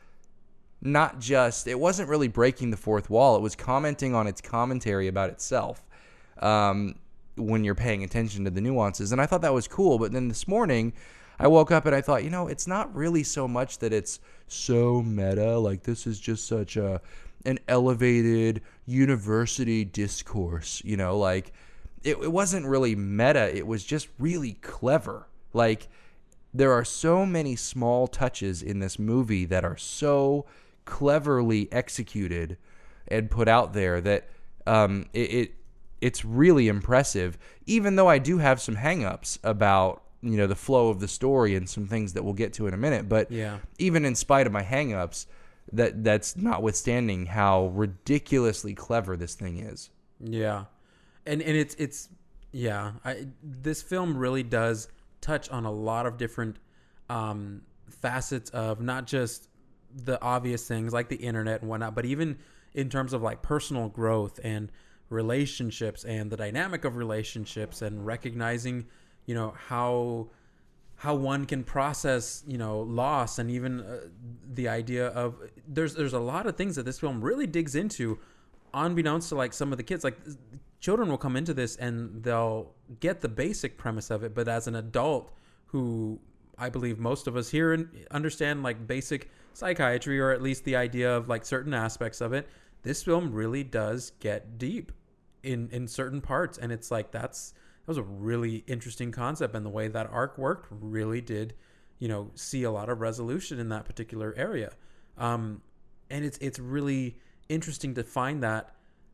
not just, it wasn't really breaking the fourth wall, it was commenting on its commentary about itself, um, when you're paying attention to the nuances. And I thought that was cool. But then this morning, I woke up and I thought, you know, it's not really so much that it's so meta, like this is just such a an elevated university discourse, you know, like it, it wasn't really meta, it was just really clever. Like, there are so many small touches in this movie that are so cleverly executed and put out there that um, it, it it's really impressive, even though I do have some hang-ups about, you know, the flow of the story and some things that we'll get to in a minute. But Yeah. even in spite of my hang-ups, that that's notwithstanding how ridiculously clever this thing is. Yeah, and and it's it's yeah. I, this film really does touch on a lot of different um, facets of not just the obvious things like the internet and whatnot, but even in terms of like personal growth and relationships and the dynamic of relationships and recognizing, you know, how how one can process, you know, loss, and even uh, the idea of there's there's a lot of things that this film really digs into, unbeknownst to like some of the kids. Like, children will come into this and they'll get the basic premise of it, but as an adult who I believe most of us here understand like basic psychiatry, or at least the idea of like certain aspects of it, this film really does get deep in in certain parts, and it's like that's that was a really interesting concept, and the way that arc worked really did, you know, see a lot of resolution in that particular area. Um, and it's it's really interesting to find that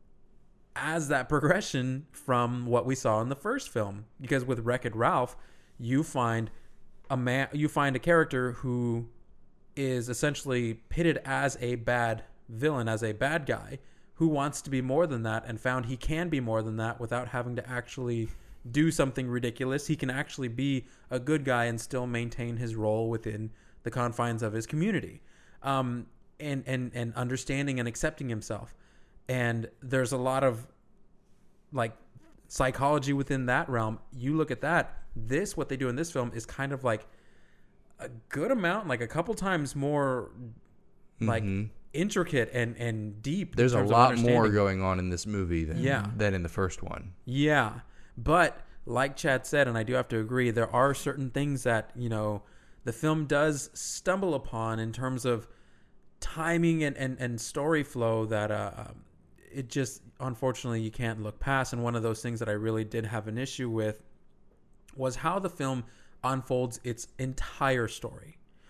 as that progression from what we saw in the first film, because with Wreck-It Ralph, you find a man, you find a character who is essentially pitted as a bad villain, as a bad guy who wants to be more than that, and found he can be more than that without having to actually do something ridiculous. He can actually be a good guy and still maintain his role within the confines of his community, um, and and and understanding and accepting himself. And there's a lot of like psychology within that realm. You look at that. This, what they do in this film, is kind of like a good amount, like a couple times more, like Mhm. intricate and and deep. in There's a terms of lot more understanding. going on in this movie than Yeah. than in the first one. Yeah. But like Chad said, and I do have to agree, there are certain things that, you know, the film does stumble upon in terms of timing and, and, and story flow that uh, it just, unfortunately, you can't look past. And one of those things that I really did have an issue with was how the film unfolds its entire story.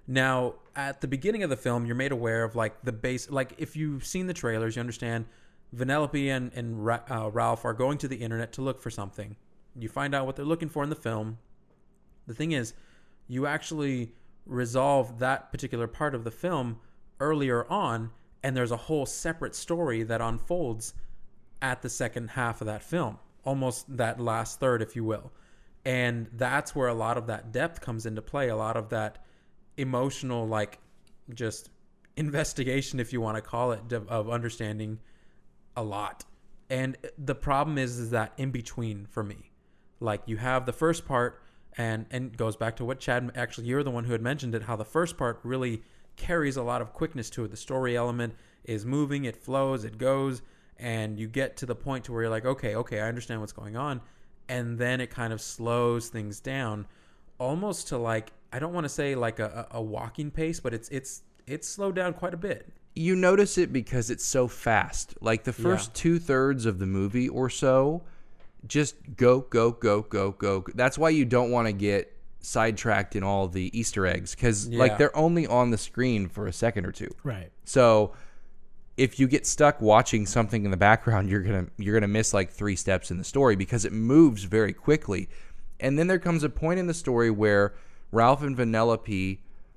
Now, at the beginning of the film, you're made aware of like the base. Like if you've seen the trailers, you understand Vanellope and and Ra- uh, Ralph are going to the internet to look for something. You find out what they're looking for in the film. The thing is, you actually resolve that particular part of the film earlier on, and there's a whole separate story that unfolds at the second half of that film, almost that last third, if you will. And that's where a lot of that depth comes into play, a lot of that emotional, like, just investigation, if you want to call it, of understanding a lot. And the problem is, is that in between for me, like you have the first part, and and goes back to what Chad, actually you're the one who had mentioned it, how the first part really carries a lot of quickness to it. The story element is moving, it flows, it goes, and you get to the point to where you're like, okay, okay, I understand what's going on. And then it kind of slows things down almost to like, I don't want to say like a, a walking pace, but it's it's it's slowed down quite a bit. You notice it because it's so fast. Like the first Yeah. two thirds of the movie or so, just go, go, go, go, go. That's why you don't want to get sidetracked in all the Easter eggs, because Yeah. like they're only on the screen for a second or two. Right. So if you get stuck watching something in the background, you're gonna you're gonna miss like three steps in the story because it moves very quickly. And then there comes a point in the story where Ralph and Vanellope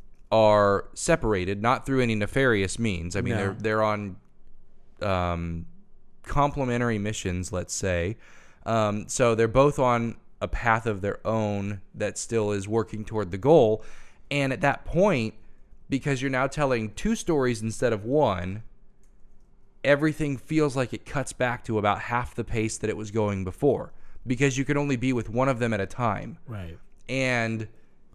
are separated, not through any nefarious means. I mean, No. they're they're on um, complementary missions, let's say. Um, so they're both on a path of their own that still is working toward the goal. And at that point, because you're now telling two stories instead of one, everything feels like it cuts back to about half the pace that it was going before, because you can only be with one of them at a time. Right. And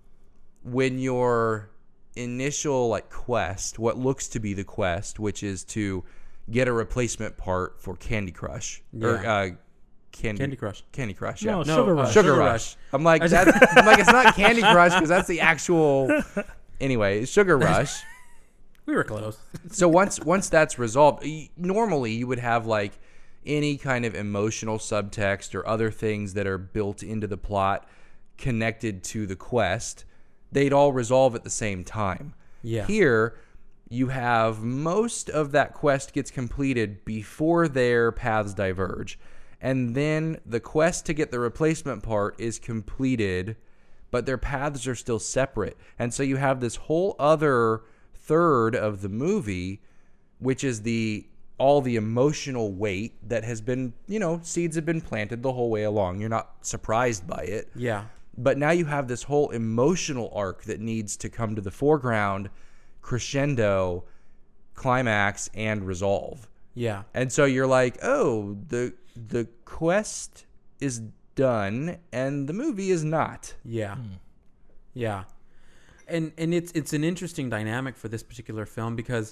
when your initial like quest, what looks to be the quest, which is to get a replacement part for Candy Crush, or Yeah. uh, Candy, Candy Crush. Candy Crush, yeah. No, No, Sugar uh, Rush. Sugar, Sugar Rush. Rush. I'm like, that's, I'm like, it's not Candy Crush because that's the actual. Anyway, Sugar Rush. We were close. So once once that's resolved, y- normally you would have like any kind of emotional subtext or other things that are built into the plot connected to the quest. They'd all resolve at the same time. Yeah. Here, you have most of that quest gets completed before their paths diverge. And then the quest to get the replacement part is completed, but their paths are still separate. And so you have this whole other third of the movie, which is the all the emotional weight that has been, you know, seeds have been planted the whole way along. You're not surprised by it. Yeah. But now you have this whole emotional arc that needs to come to the foreground, crescendo, climax, and resolve. Yeah. And so you're like, oh, the the quest is done and the movie is not. Yeah. Yeah. And and it's it's an interesting dynamic for this particular film because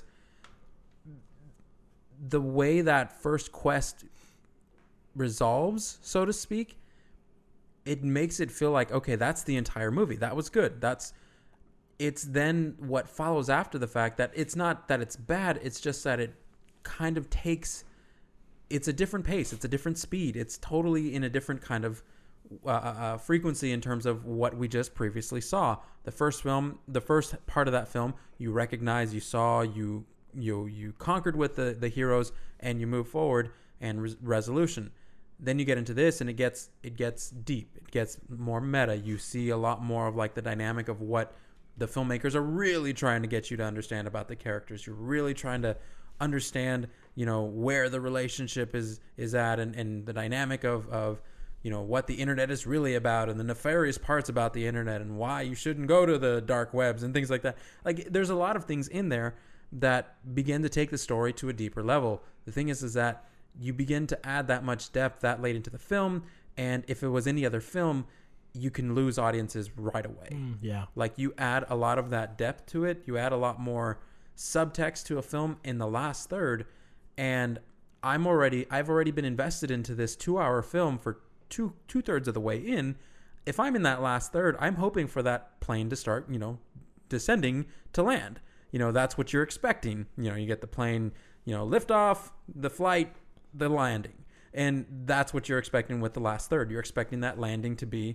the way that first quest resolves, so to speak, it makes it feel like, okay, that's the entire movie. That was good. That's it's then what follows after the fact that it's not that it's bad, it's just that it kind of takes it's a different pace, it's a different speed. It's totally in a different kind of uh, uh, frequency in terms of what we just previously saw. The first film, the first part of that film, you recognize, you saw, you you you conquered with the the heroes, and you move forward and res- resolution. Then you get into this, and it gets it gets deep. It gets more meta. You see a lot more of like the dynamic of what the filmmakers are really trying to get you to understand about the characters. You're really trying to understand, you know, where the relationship is is at, and, and the dynamic of of you know what the internet is really about, and the nefarious parts about the internet, and why you shouldn't go to the dark webs and things like that. Like, there's a lot of things in there that begin to take the story to a deeper level. The thing is, is that you begin to add that much depth that late into the film, and if it was any other film, you can lose audiences right away. Mm, yeah. Like, you add a lot of that depth to it. You add a lot more subtext to a film in the last third, and I'm already I've already been invested into this two-hour film for two two thirds of the way in. If I'm in that last third, I'm hoping for that plane to start, you know, descending to land. You know, that's what you're expecting. You know, you get the plane, you know, lift off, the flight, the landing. And that's what you're expecting with the last third. You're expecting that landing to be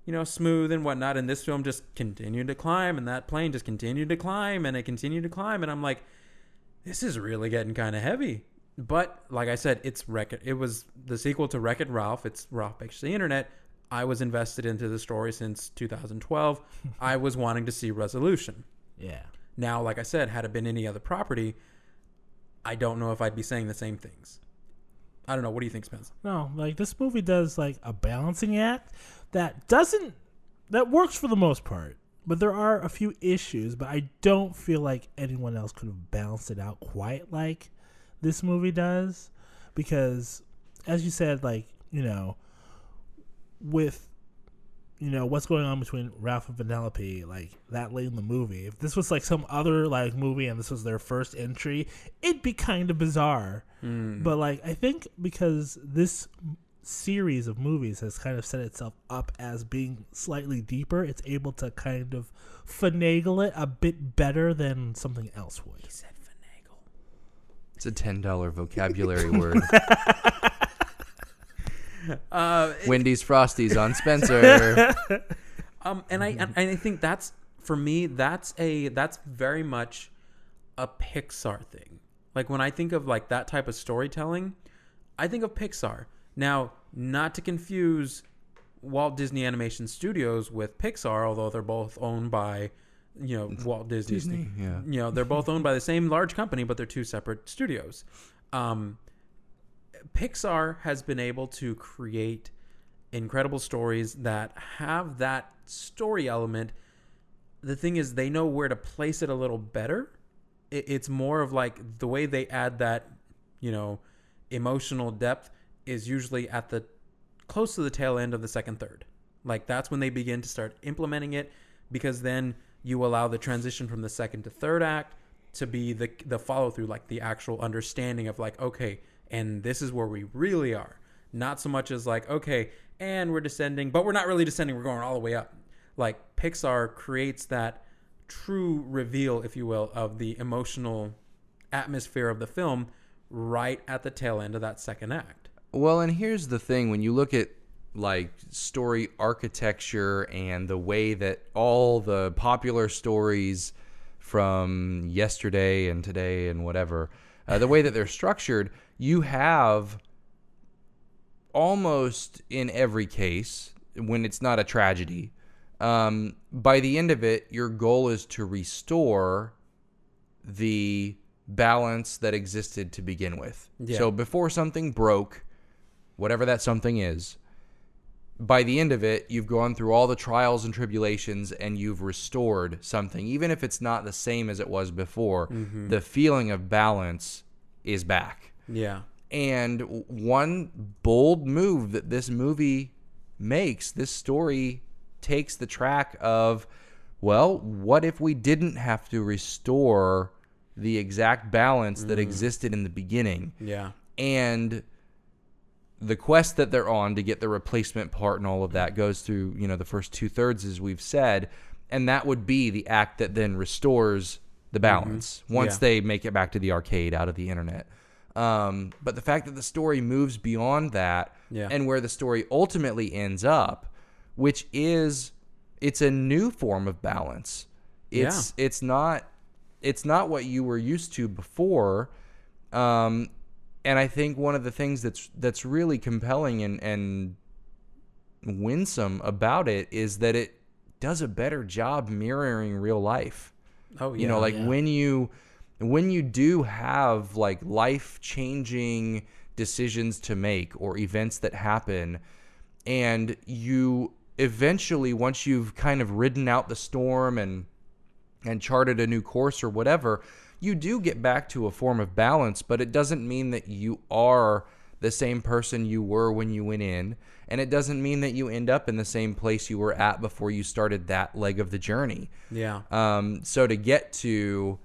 you know, smooth and whatnot. And this film just continued to climb, and that plane just continued to climb, and it continued to climb. And I'm like, this is really getting kind of heavy. But like I said, it's Wreck-It. It was the sequel to Wreck-It Ralph. It's Ralph Bakes the Internet. I was invested into the story since two thousand twelve. I was wanting to see resolution. Yeah. Now, like I said, had it been any other property, I don't know if I'd be saying the same things. I don't know. What do you think, Spence? No, like this movie does like a balancing act that doesn't, that works for the most part. But there are a few issues, but I don't feel like anyone else could have balanced it out quite like this movie does. Because, as you said, like, you know, with, you know, what's going on between Ralph and Vanellope, like, that late in the movie. If this was, like, some other, like, movie and this was their first entry, it'd be kind of bizarre. Mm. But, like, I think because this series of movies has kind of set itself up as being slightly deeper, it's able to kind of finagle it a bit better than something else would. He said finagle. It's a ten dollars vocabulary word. Uh, Wendy's Frosties on Spencer. um, and I and I think that's, for me, that's a that's very much a Pixar thing. Like when I think of like that type of storytelling, I think of Pixar. Now, not to confuse Walt Disney Animation Studios with Pixar, although they're both owned by, you know, Walt Disney. Disney, yeah. You know, they're both owned by the same large company, but they're two separate studios. Um, Pixar has been able to create incredible stories that have that story element. The thing is, they know where to place it a little better. It, it's more of like the way they add that, you know, emotional depth is usually at the close to the tail end of the second third. Like that's when they begin to start implementing it, because then you allow the transition from the second to third act to be the the follow through, like the actual understanding of like, okay, and this is where we really are. Not so much as like, okay, and we're descending, but we're not really descending. We're going all the way up. Like Pixar creates that true reveal, if you will, of the emotional atmosphere of the film right at the tail end of that second act. Well, and here's the thing. When you look at like story architecture and the way that all the popular stories from yesterday and today and whatever, uh, the way that they're structured, you have almost in every case, when it's not a tragedy, um, by the end of it, your goal is to restore the balance that existed to begin with. Yeah. So before something broke, whatever that something is, by the end of it, you've gone through all the trials and tribulations and you've restored something. Even if it's not the same as it was before, mm-hmm. the feeling of balance is back. Yeah. And one bold move that this movie makes, this story takes the track of, well, what if we didn't have to restore the exact balance mm. that existed in the beginning? Yeah. And the quest that they're on to get the replacement part and all of that goes through, you know, the first two thirds, as we've said, and that would be the act that then restores the balance mm-hmm. once yeah. they make it back to the arcade out of the internet. Um, but the fact that the story moves beyond that yeah. and where the story ultimately ends up, which is, it's a new form of balance. It's yeah. it's not it's not what you were used to before. Um, and I think one of the things that's that's really compelling and, and winsome about it is that it does a better job mirroring real life. Oh, yeah. You know, like yeah. when you when you do have like life-changing decisions to make or events that happen, and you eventually, once you've kind of ridden out the storm and and charted a new course or whatever, you do get back to a form of balance, but it doesn't mean that you are the same person you were when you went in, and it doesn't mean that you end up in the same place you were at before you started that leg of the journey. Yeah. Um, so to get to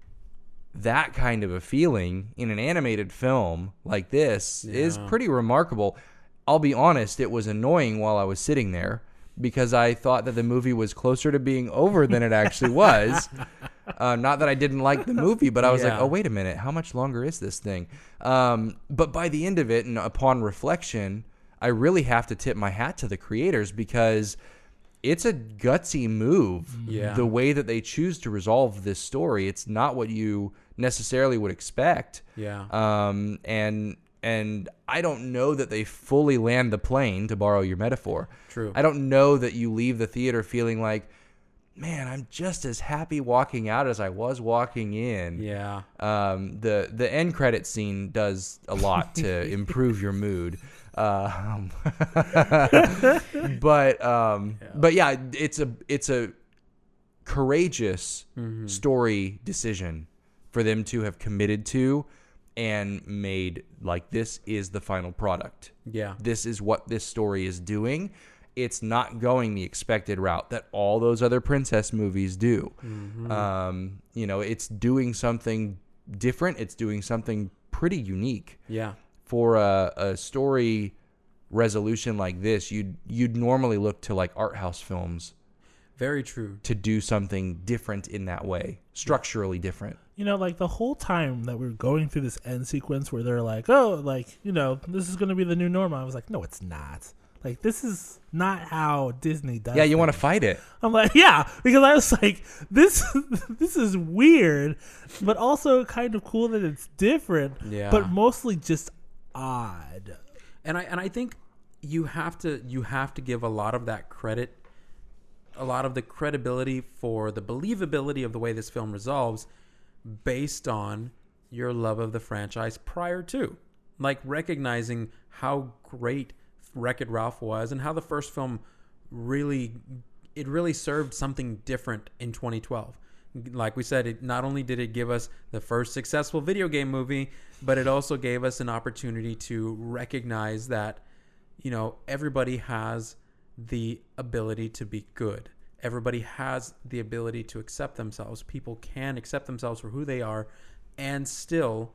that kind of a feeling in an animated film like this yeah. is pretty remarkable. I'll be honest, it was annoying while I was sitting there because I thought that the movie was closer to being over than it actually was. Uh, not that I didn't like the movie, but I was yeah. like, oh, wait a minute, how much longer is this thing? Um, but by the end of it, and upon reflection, I really have to tip my hat to the creators, because it's a gutsy move. Yeah. The way that they choose to resolve this story, it's not what you necessarily would expect. Yeah. Um, and and I don't know that they fully land the plane, to borrow your metaphor. True. I don't know that you leave the theater feeling like, man, I'm just as happy walking out as I was walking in. Yeah. Um, the the end credit scene does a lot to improve your mood. Um, but um, Yeah. but yeah, it's a it's a courageous Mm-hmm. story decision for them to have committed to and made like this is the final product. Yeah. This is what this story is doing. It's not going the expected route that all those other princess movies do. Mm-hmm. Um, you know, it's doing something different. It's doing something pretty unique. Yeah. For a, a story resolution like this, you'd you'd normally look to like art house films Very true. to do something different in that way, structurally different. You know, like the whole time that we were going through this end sequence where they're like, oh, like, you know, this is going to be the new normal. I was like, no, it's not. Like, this is not how Disney does Yeah, you want to things. fight it. I'm like, yeah, because I was like, this this is weird, but also kind of cool that it's different, Yeah. but mostly just odd. And I and I think you have to you have to give a lot of that credit, a lot of the credibility for the believability of the way this film resolves based on your love of the franchise prior to. Like recognizing how great Wreck-It Ralph was and how the first film really it really served something different in twenty twelve. Like we said, it not only did it give us the first successful video game movie, but it also gave us an opportunity to recognize that, you know, everybody has the ability to be good. Everybody has the ability to accept themselves. People can accept themselves for who they are and still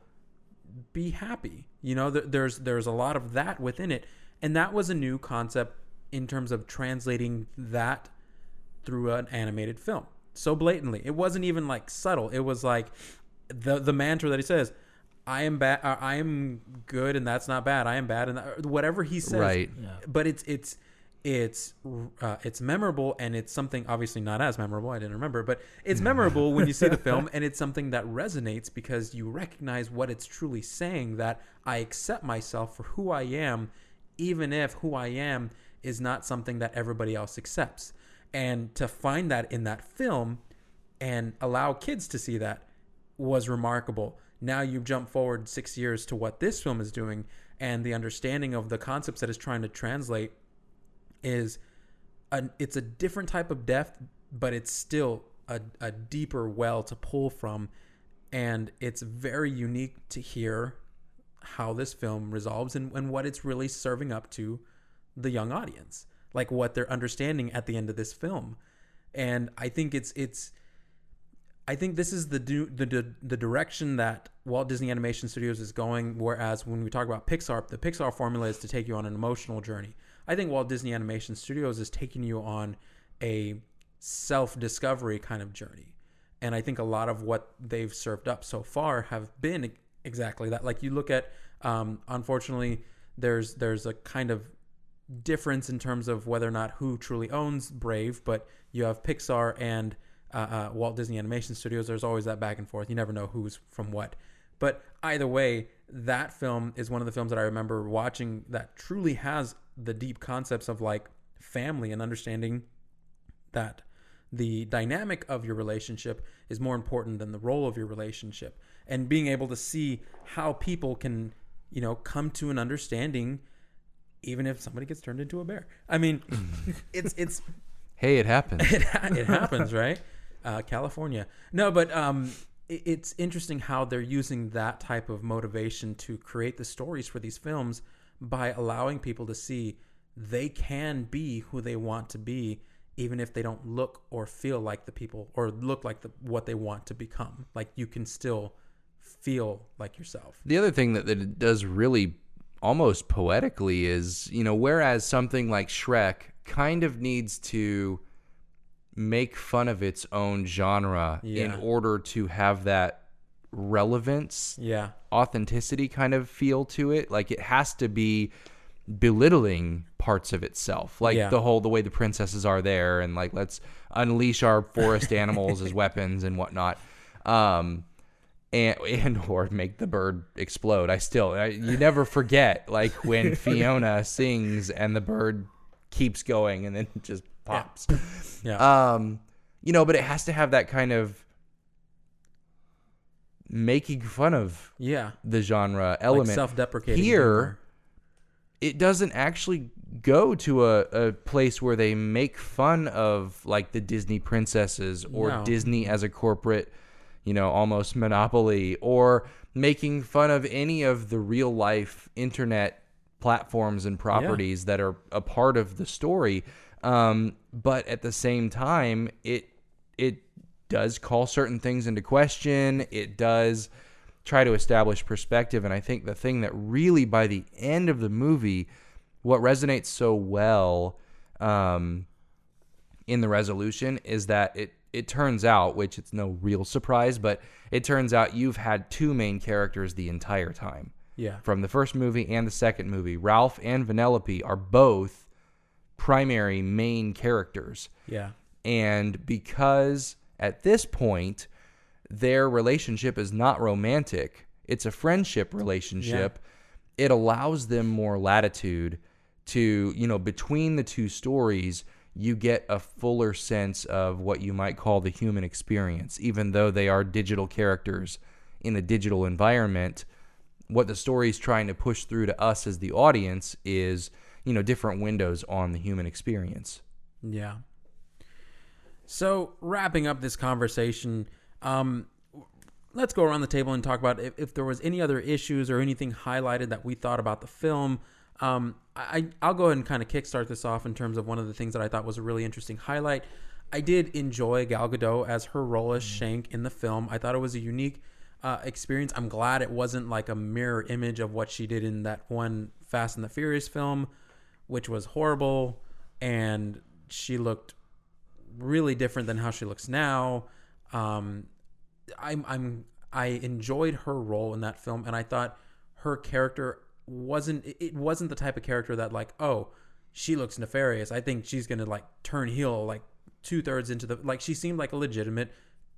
be happy. You know, th- there's there's a lot of that within it. And that was a new concept in terms of translating that through an animated film. So blatantly. It wasn't even like subtle. It was like the the mantra that he says, I am bad uh, I am good and that's not bad. I am bad and that, whatever he says. Right. Yeah. But it's it's it's uh, it's memorable, and it's something obviously not as memorable. I didn't remember, but it's memorable when you see the film, and it's something that resonates because you recognize what it's truly saying, that I accept myself for who I am, even if who I am is not something that everybody else accepts. And to find that in that film and allow kids to see that was remarkable. Now you jump forward six years to what this film is doing, and the understanding of the concepts that it's trying to translate is a, it's a different type of depth, but it's still a, a deeper well to pull from. And it's very unique to hear how this film resolves and, and what it's really serving up to the young audience, like what they're understanding at the end of this film. And I think it's it's I think this is the do, the the direction that Walt Disney Animation Studios is going. Whereas when we talk about Pixar, the Pixar formula is to take you on an emotional journey. I think Walt Disney Animation Studios is taking you on a self-discovery kind of journey. And I think a lot of what they've served up so far have been exactly that. Like you look at, um, unfortunately, there's there's a kind of difference in terms of whether or not who truly owns Brave, but you have Pixar and uh, uh, Walt Disney Animation Studios. There's always that back and forth. You never know who's from what. But either way, that film is one of the films that I remember watching that truly has the deep concepts of like family and understanding that the dynamic of your relationship is more important than the role of your relationship, and being able to see how people can, you know, come to an understanding even if somebody gets turned into a bear. I mean, it's it's Hey, it happens. it, it happens, right? Uh, California. No, but um, it, it's interesting how they're using that type of motivation to create the stories for these films by allowing people to see they can be who they want to be, even if they don't look or feel like the people or look like the, what they want to become. Like you can still feel like yourself. The other thing that, that it does really almost poetically is, you know, whereas something like Shrek kind of needs to make fun of its own genre Yeah. in order to have that relevance, Yeah. authenticity kind of feel to it. Like it has to be belittling parts of itself, like Yeah. the whole the way the princesses are there, and like let's unleash our forest animals as weapons and whatnot, um, and and or make the bird explode. I still I, you never forget like when Fiona sings and the bird keeps going and then it just pops. Yeah. Um, you know, but it has to have that kind of making fun of Yeah. the genre Like element. self-deprecating. Here, humor. it doesn't actually go to a, a place where they make fun of like the Disney princesses or No. Disney as a corporate, you know, almost monopoly, or making fun of any of the real life internet platforms and properties that are a part of the story. Um, but at the same time, it it does call certain things into question. It does try to establish perspective. And I think the thing that really, by the end of the movie, what resonates so well um, in the resolution is that it, it turns out, which it's no real surprise, but it turns out you've had two main characters the entire time. Yeah. From the first movie and the second movie. Ralph and Vanellope are both primary main characters. Yeah. And because at this point, their relationship is not romantic, it's a friendship relationship, yeah. It allows them more latitude to, you know, between the two stories, you get a fuller sense of what you might call the human experience. Even though they are digital characters in a digital environment, what the story is trying to push through to us as the audience is, you know, different windows on the human experience. Yeah. So, wrapping up this conversation, um, let's go around the table and talk about if, if there was any other issues or anything highlighted that we thought about the film. Um, I, I'll go ahead and kind of kickstart this off in terms of one of the things that I thought was a really interesting highlight. I did enjoy Gal Gadot as her role as Shank in the film. I thought it was a unique uh, experience. I'm glad it wasn't like a mirror image of what she did in that one Fast and the Furious film, which was horrible, and she looked really different than how she looks now. Um, I'm, I'm, I enjoyed her role in that film, and I thought her character wasn't, it wasn't the type of character that like, oh, she looks nefarious. I think she's going to like turn heel like two thirds into the, like she seemed like a legitimate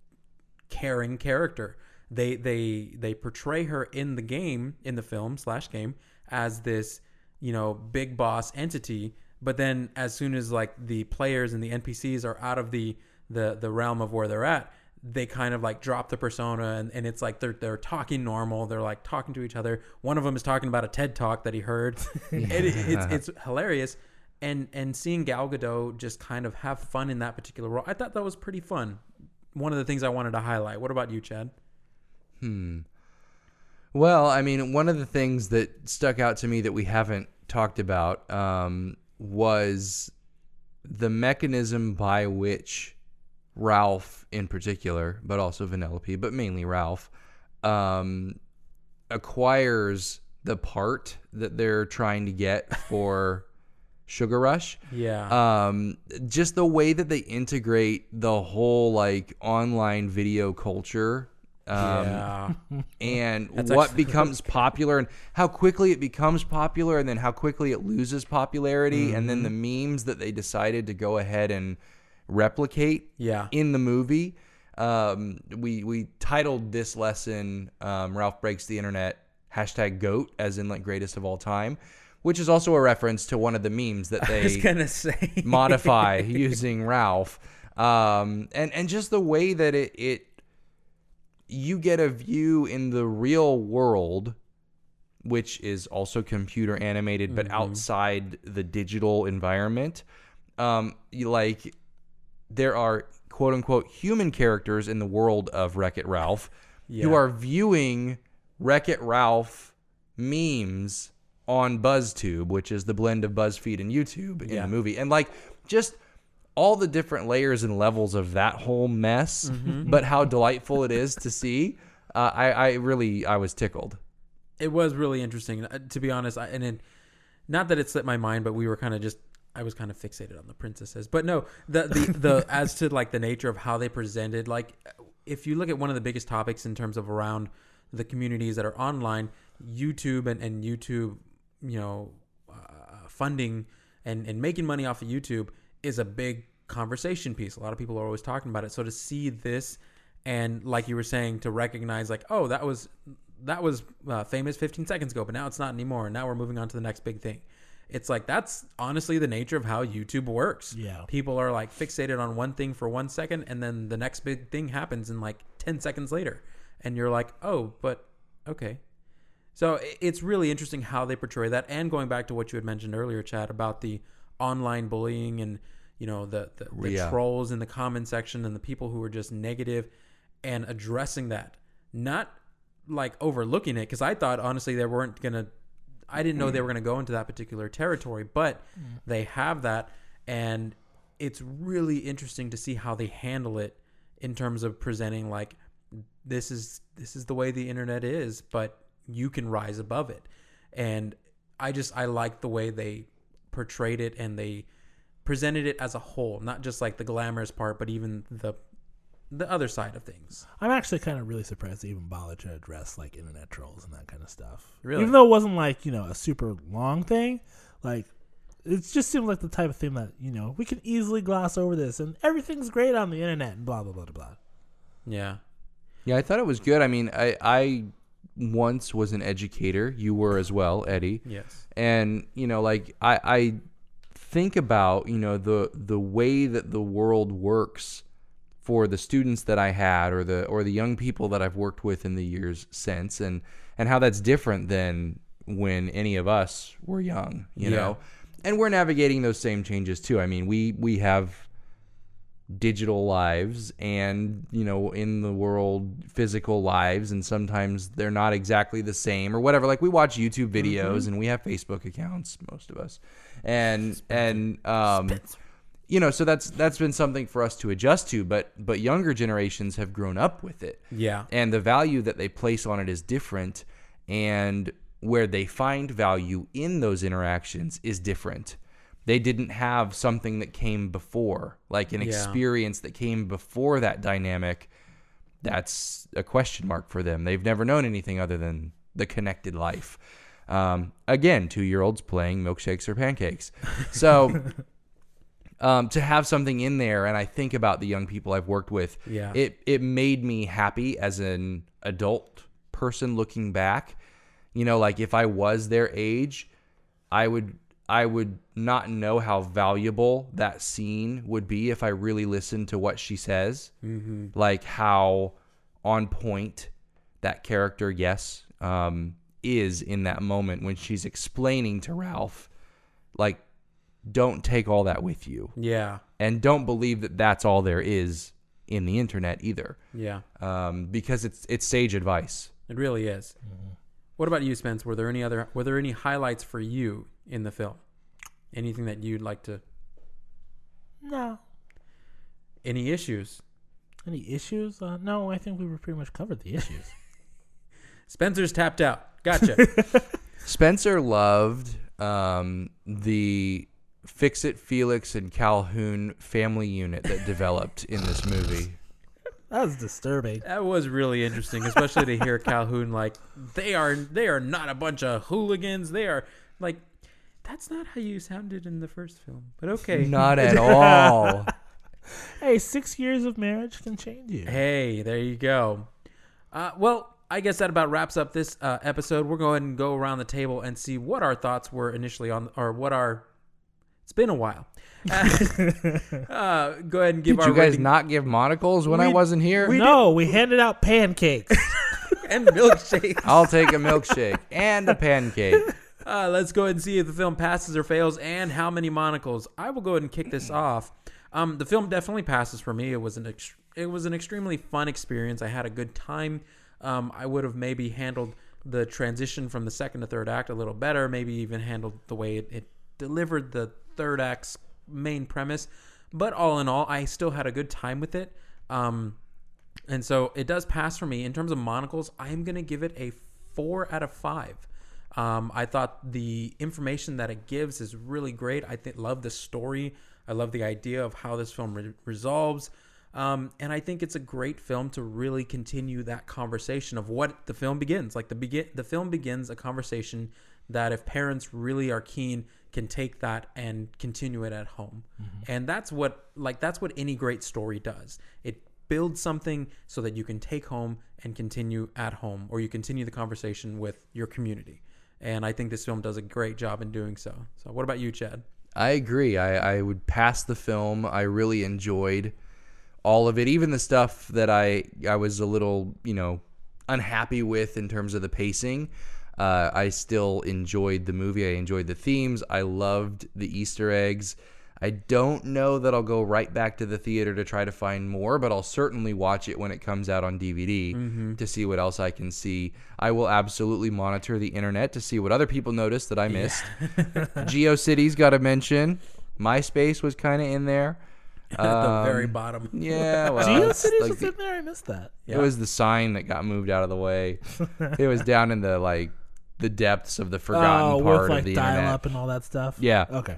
caring character. They, they, they portray her in the game, in the film slash game as this, you know, big boss entity. But then as soon as like the players and the N P Cs are out of the, the, the realm of where they're at, they kind of like drop the persona, and, and it's like they're they're talking normal. They're like talking to each other. One of them is talking about a TED talk that he heard. it, it's it's hilarious, and and seeing Gal Gadot just kind of have fun in that particular role, I thought that was pretty fun. One of the things I wanted to highlight. What about you, Chad? Hmm. Well, I mean, one of the things that stuck out to me that we haven't talked about um, was the mechanism by which Ralph in particular, but also Vanellope, but mainly Ralph, um, acquires the part that they're trying to get for Sugar Rush. Yeah. Um, just the way that they integrate the whole like online video culture. Um, yeah. and That's what actually- becomes popular and how quickly it becomes popular and then how quickly it loses popularity. Mm-hmm. And then the memes that they decided to go ahead and replicate Yeah. in the movie. Um, we, we titled this lesson, um, Ralph Breaks the Internet, hashtag GOAT, as in like greatest of all time, which is also a reference to one of the memes that I was they gonna say modify using Ralph. Um, and, and just the way that it, it, you get a view in the real world, which is also computer animated, but mm-hmm. outside the digital environment. Um, you like, there are quote unquote human characters in the world of Wreck-It Ralph yeah. who are viewing Wreck-It Ralph memes on BuzzTube, which is the blend of BuzzFeed and YouTube in yeah. the movie. And like, just all the different layers and levels of that whole mess, mm-hmm. but how delightful it is to see. Uh, I, I really, I was tickled. It was really interesting, uh, to be honest. I, and it, not that it slipped my mind, but we were kind of just, I was kind of fixated on the princesses. But no, the, the, the as to like the nature of how they presented, like if you look at one of the biggest topics in terms of around the communities that are online, YouTube and, and YouTube, you know, uh, funding and, and making money off of YouTube is a big conversation piece. A lot of people are always talking about it. So to see this and like you were saying, to recognize like, oh, that was that was uh, famous fifteen seconds ago, but now it's not anymore. And now we're moving on to the next big thing. It's like, that's honestly the nature of how YouTube works. Yeah. People are like fixated on one thing for one second, and then the next big thing happens in like ten seconds later. And you're like, oh, but okay. So it's really interesting how they portray that. And going back to what you had mentioned earlier, Chad, about the online bullying and, you know, the, the, the yeah. trolls in the comment section and the people who are just negative, and addressing that. Not like overlooking it, because I thought, honestly, they weren't going to, I didn't know they were going to go into that particular territory, but mm. they have that. And it's really interesting to see how they handle it in terms of presenting like, this is this is the way the internet is, but you can rise above it. And I just I like the way they portrayed it, and they presented it as a whole, not just like the glamorous part, but even the the other side of things. I'm actually kind of really surprised they even bothered to address like internet trolls and that kind of stuff. Really? Even though it wasn't like, you know, a super long thing, like it just seemed like the type of thing that, you know, we can easily gloss over this and everything's great on the internet and blah blah blah blah. Yeah. Yeah, I thought it was good. I mean, I, I once was an educator. You were as well, Eddie. Yes. And, you know, like, I, I think about, you know, the the way that the world works for the students that I had, or the or the young people that I've worked with in the years since, and, and how that's different than when any of us were young, you yeah. know. And we're navigating those same changes, too. I mean, we, we have digital lives and, you know, in the world, physical lives, and sometimes they're not exactly the same or whatever. Like, we watch YouTube videos mm-hmm. and we have Facebook accounts, most of us, and Spencer. and um Spencer. you know, so that's that's been something for us to adjust to, but but younger generations have grown up with it. Yeah. And the value that they place on it is different, and where they find value in those interactions is different. They didn't have something that came before, like an yeah. experience that came before that dynamic. That's a question mark for them. They've never known anything other than the connected life. Um, again, two-year-olds playing milkshakes or pancakes. So um, to have something in there, and I think about the young people I've worked with, yeah. it, it made me happy as an adult person looking back. You know, like if I was their age, I would... I would not know how valuable that scene would be if I really listened to what she says. Mm-hmm. Like how on point that character, yes, um, is in that moment when she's explaining to Ralph, like, don't take all that with you. Yeah. And don't believe that that's all there is in the internet either. Yeah. Um, because it's it's sage advice. It really is. Mm-hmm. What about you, Spence? Were there any other were there any highlights for you in the film? Anything that you'd like to? No. Any issues? Any issues? Uh, no, I think we were pretty much covered the issues. Spencer's tapped out. Gotcha. Spencer loved um, the Fix-It Felix and Calhoun family unit that developed in this movie. That was disturbing. That was really interesting, especially to hear Calhoun like, they are they are not a bunch of hooligans. They are like, that's not how you sounded in the first film. But okay. Not at all. Hey, six years of marriage can change you. Hey, there you go. Uh, well, I guess that about wraps up this uh, episode. We're going to go around the table and see what our thoughts were initially on, or what our... It's been a while. uh, go ahead and give Did our you guys rating. not give monocles when We- I wasn't here? We no, we handed out pancakes. and milkshakes. I'll take a milkshake and a pancake. Uh, let's go ahead and see if the film passes or fails and how many monocles. I will go ahead and kick this off. Um, the film definitely passes for me. It was an ex- it was an extremely fun experience. I had a good time. Um, I would have maybe handled the transition from the second to third act a little better. Maybe even handled the way it, it delivered the third act's main premise. But all in all, I still had a good time with it. Um, and so it does pass for me. In terms of monocles, I'm going to give it a four out of five. Um, I thought the information that it gives is really great. I think love the story. I love the idea of how this film re- resolves. Um, and I think it's a great film to really continue that conversation of what the film begins. Like the begin, the film begins a conversation that if parents really are keen, can take that and continue it at home. Mm-hmm. And that's what like that's what any great story does. It builds something so that you can take home and continue at home, or you continue the conversation with your community. And I think this film does a great job in doing so. So what about you, Chad? I agree. I, I would pass the film. I really enjoyed all of it, even the stuff that I I was a little, you know, unhappy with in terms of the pacing. Uh, I still enjoyed the movie. I enjoyed the themes. I loved the Easter eggs. I don't know that I'll go right back to the theater to try to find more, but I'll certainly watch it when it comes out on D V D mm-hmm. to see what else I can see. I will absolutely monitor the internet to see what other people noticed that I missed. Yeah. GeoCities got a mention. MySpace was kind of in there. At um, the very bottom. Yeah. Well, GeoCities like was the, in there? I missed that. It yeah. was the sign that got moved out of the way. It was down in the, like, the depths of the forgotten oh, part with, like, of the dial internet. Up and all that stuff? Yeah. Okay.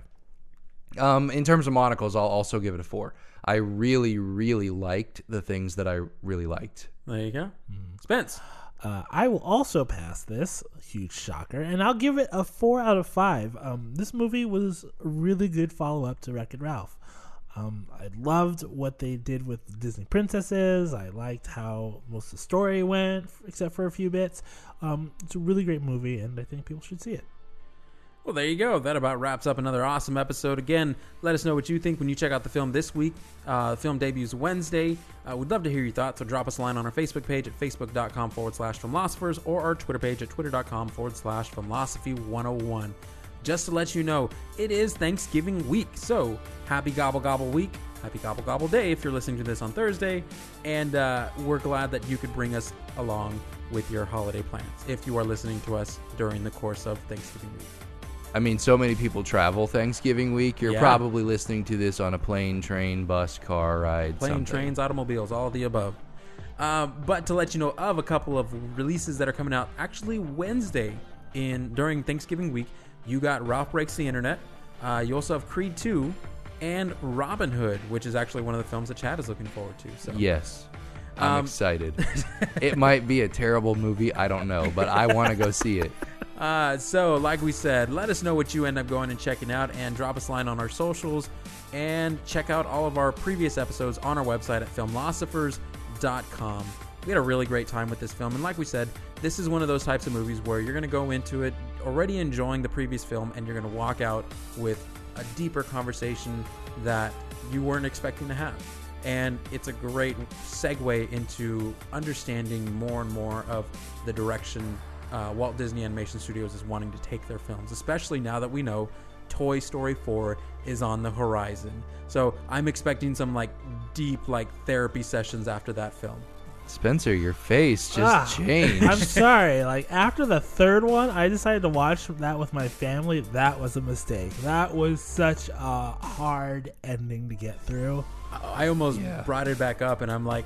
Um, in terms of monocles, I'll also give it a four. I really, really liked the things that I really liked. There you go. Mm. Spence. Uh, I will also pass this. Huge shocker. And I'll give it a four out of five. Um, this movie was a really good follow-up to Wreck-It Ralph. Um, I loved what they did with the Disney princesses. I liked how most of the story went, except for a few bits. Um, it's a really great movie, and I think people should see it. Well, there you go. That about wraps up another awesome episode. Again, let us know what you think when you check out the film this week. Uh, the film debuts Wednesday. Uh, we'd love to hear your thoughts, so drop us a line on our Facebook page at facebook.com forward slash Filmlosophers or our Twitter page at twitter.com forward slash Filmlosophy101. Just to let you know, it is Thanksgiving week, so happy Gobble Gobble week. Happy Gobble Gobble day if you're listening to this on Thursday. And uh, we're glad that you could bring us along with your holiday plans if you are listening to us during the course of Thanksgiving week. I mean, so many people travel Thanksgiving week. You're yeah. probably listening to this on a plane, train, bus, car ride, Plane, something. trains, automobiles, all of the above. Um, but to let you know of a couple of releases that are coming out actually Wednesday in during Thanksgiving week, you got Ralph Breaks the Internet. Uh, you also have Creed two and Robin Hood, which is actually one of the films that Chad is looking forward to. So. Yes. I'm um, excited. It might be a terrible movie. I don't know, but I want to go see it. Uh, so, like we said, let us know what you end up going and checking out, and drop us a line on our socials, and check out all of our previous episodes on our website at filmlosophers dot com. We had a really great time with this film, and like we said, this is one of those types of movies where you're going to go into it already enjoying the previous film, and you're going to walk out with a deeper conversation that you weren't expecting to have. And it's a great segue into understanding more and more of the direction uh, Walt Disney Animation Studios is wanting to take their films, especially now that we know Toy Story four is on the horizon. So I'm expecting some like deep like therapy sessions after that film. Spencer, your face just ah, changed. I'm sorry. Like, after the third one, I decided to watch that with my family. That was a mistake. That was such a hard ending to get through. I almost yeah. brought it back up, and I'm like,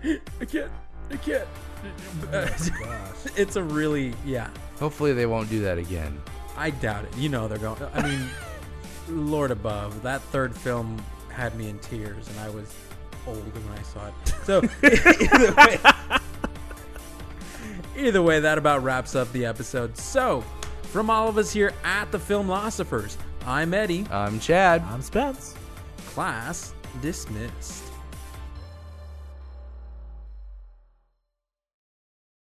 I can't, I can't. Oh gosh. It's a really, yeah. Hopefully they won't do that again. I doubt it. You know they're going. I mean, Lord above, that third film had me in tears, and I was old when I saw it. So either way, either way, that about wraps up the episode. So, from all of us here at the Filmlosophers, I'm Eddie. I'm Chad. I'm Spence. Class dismissed.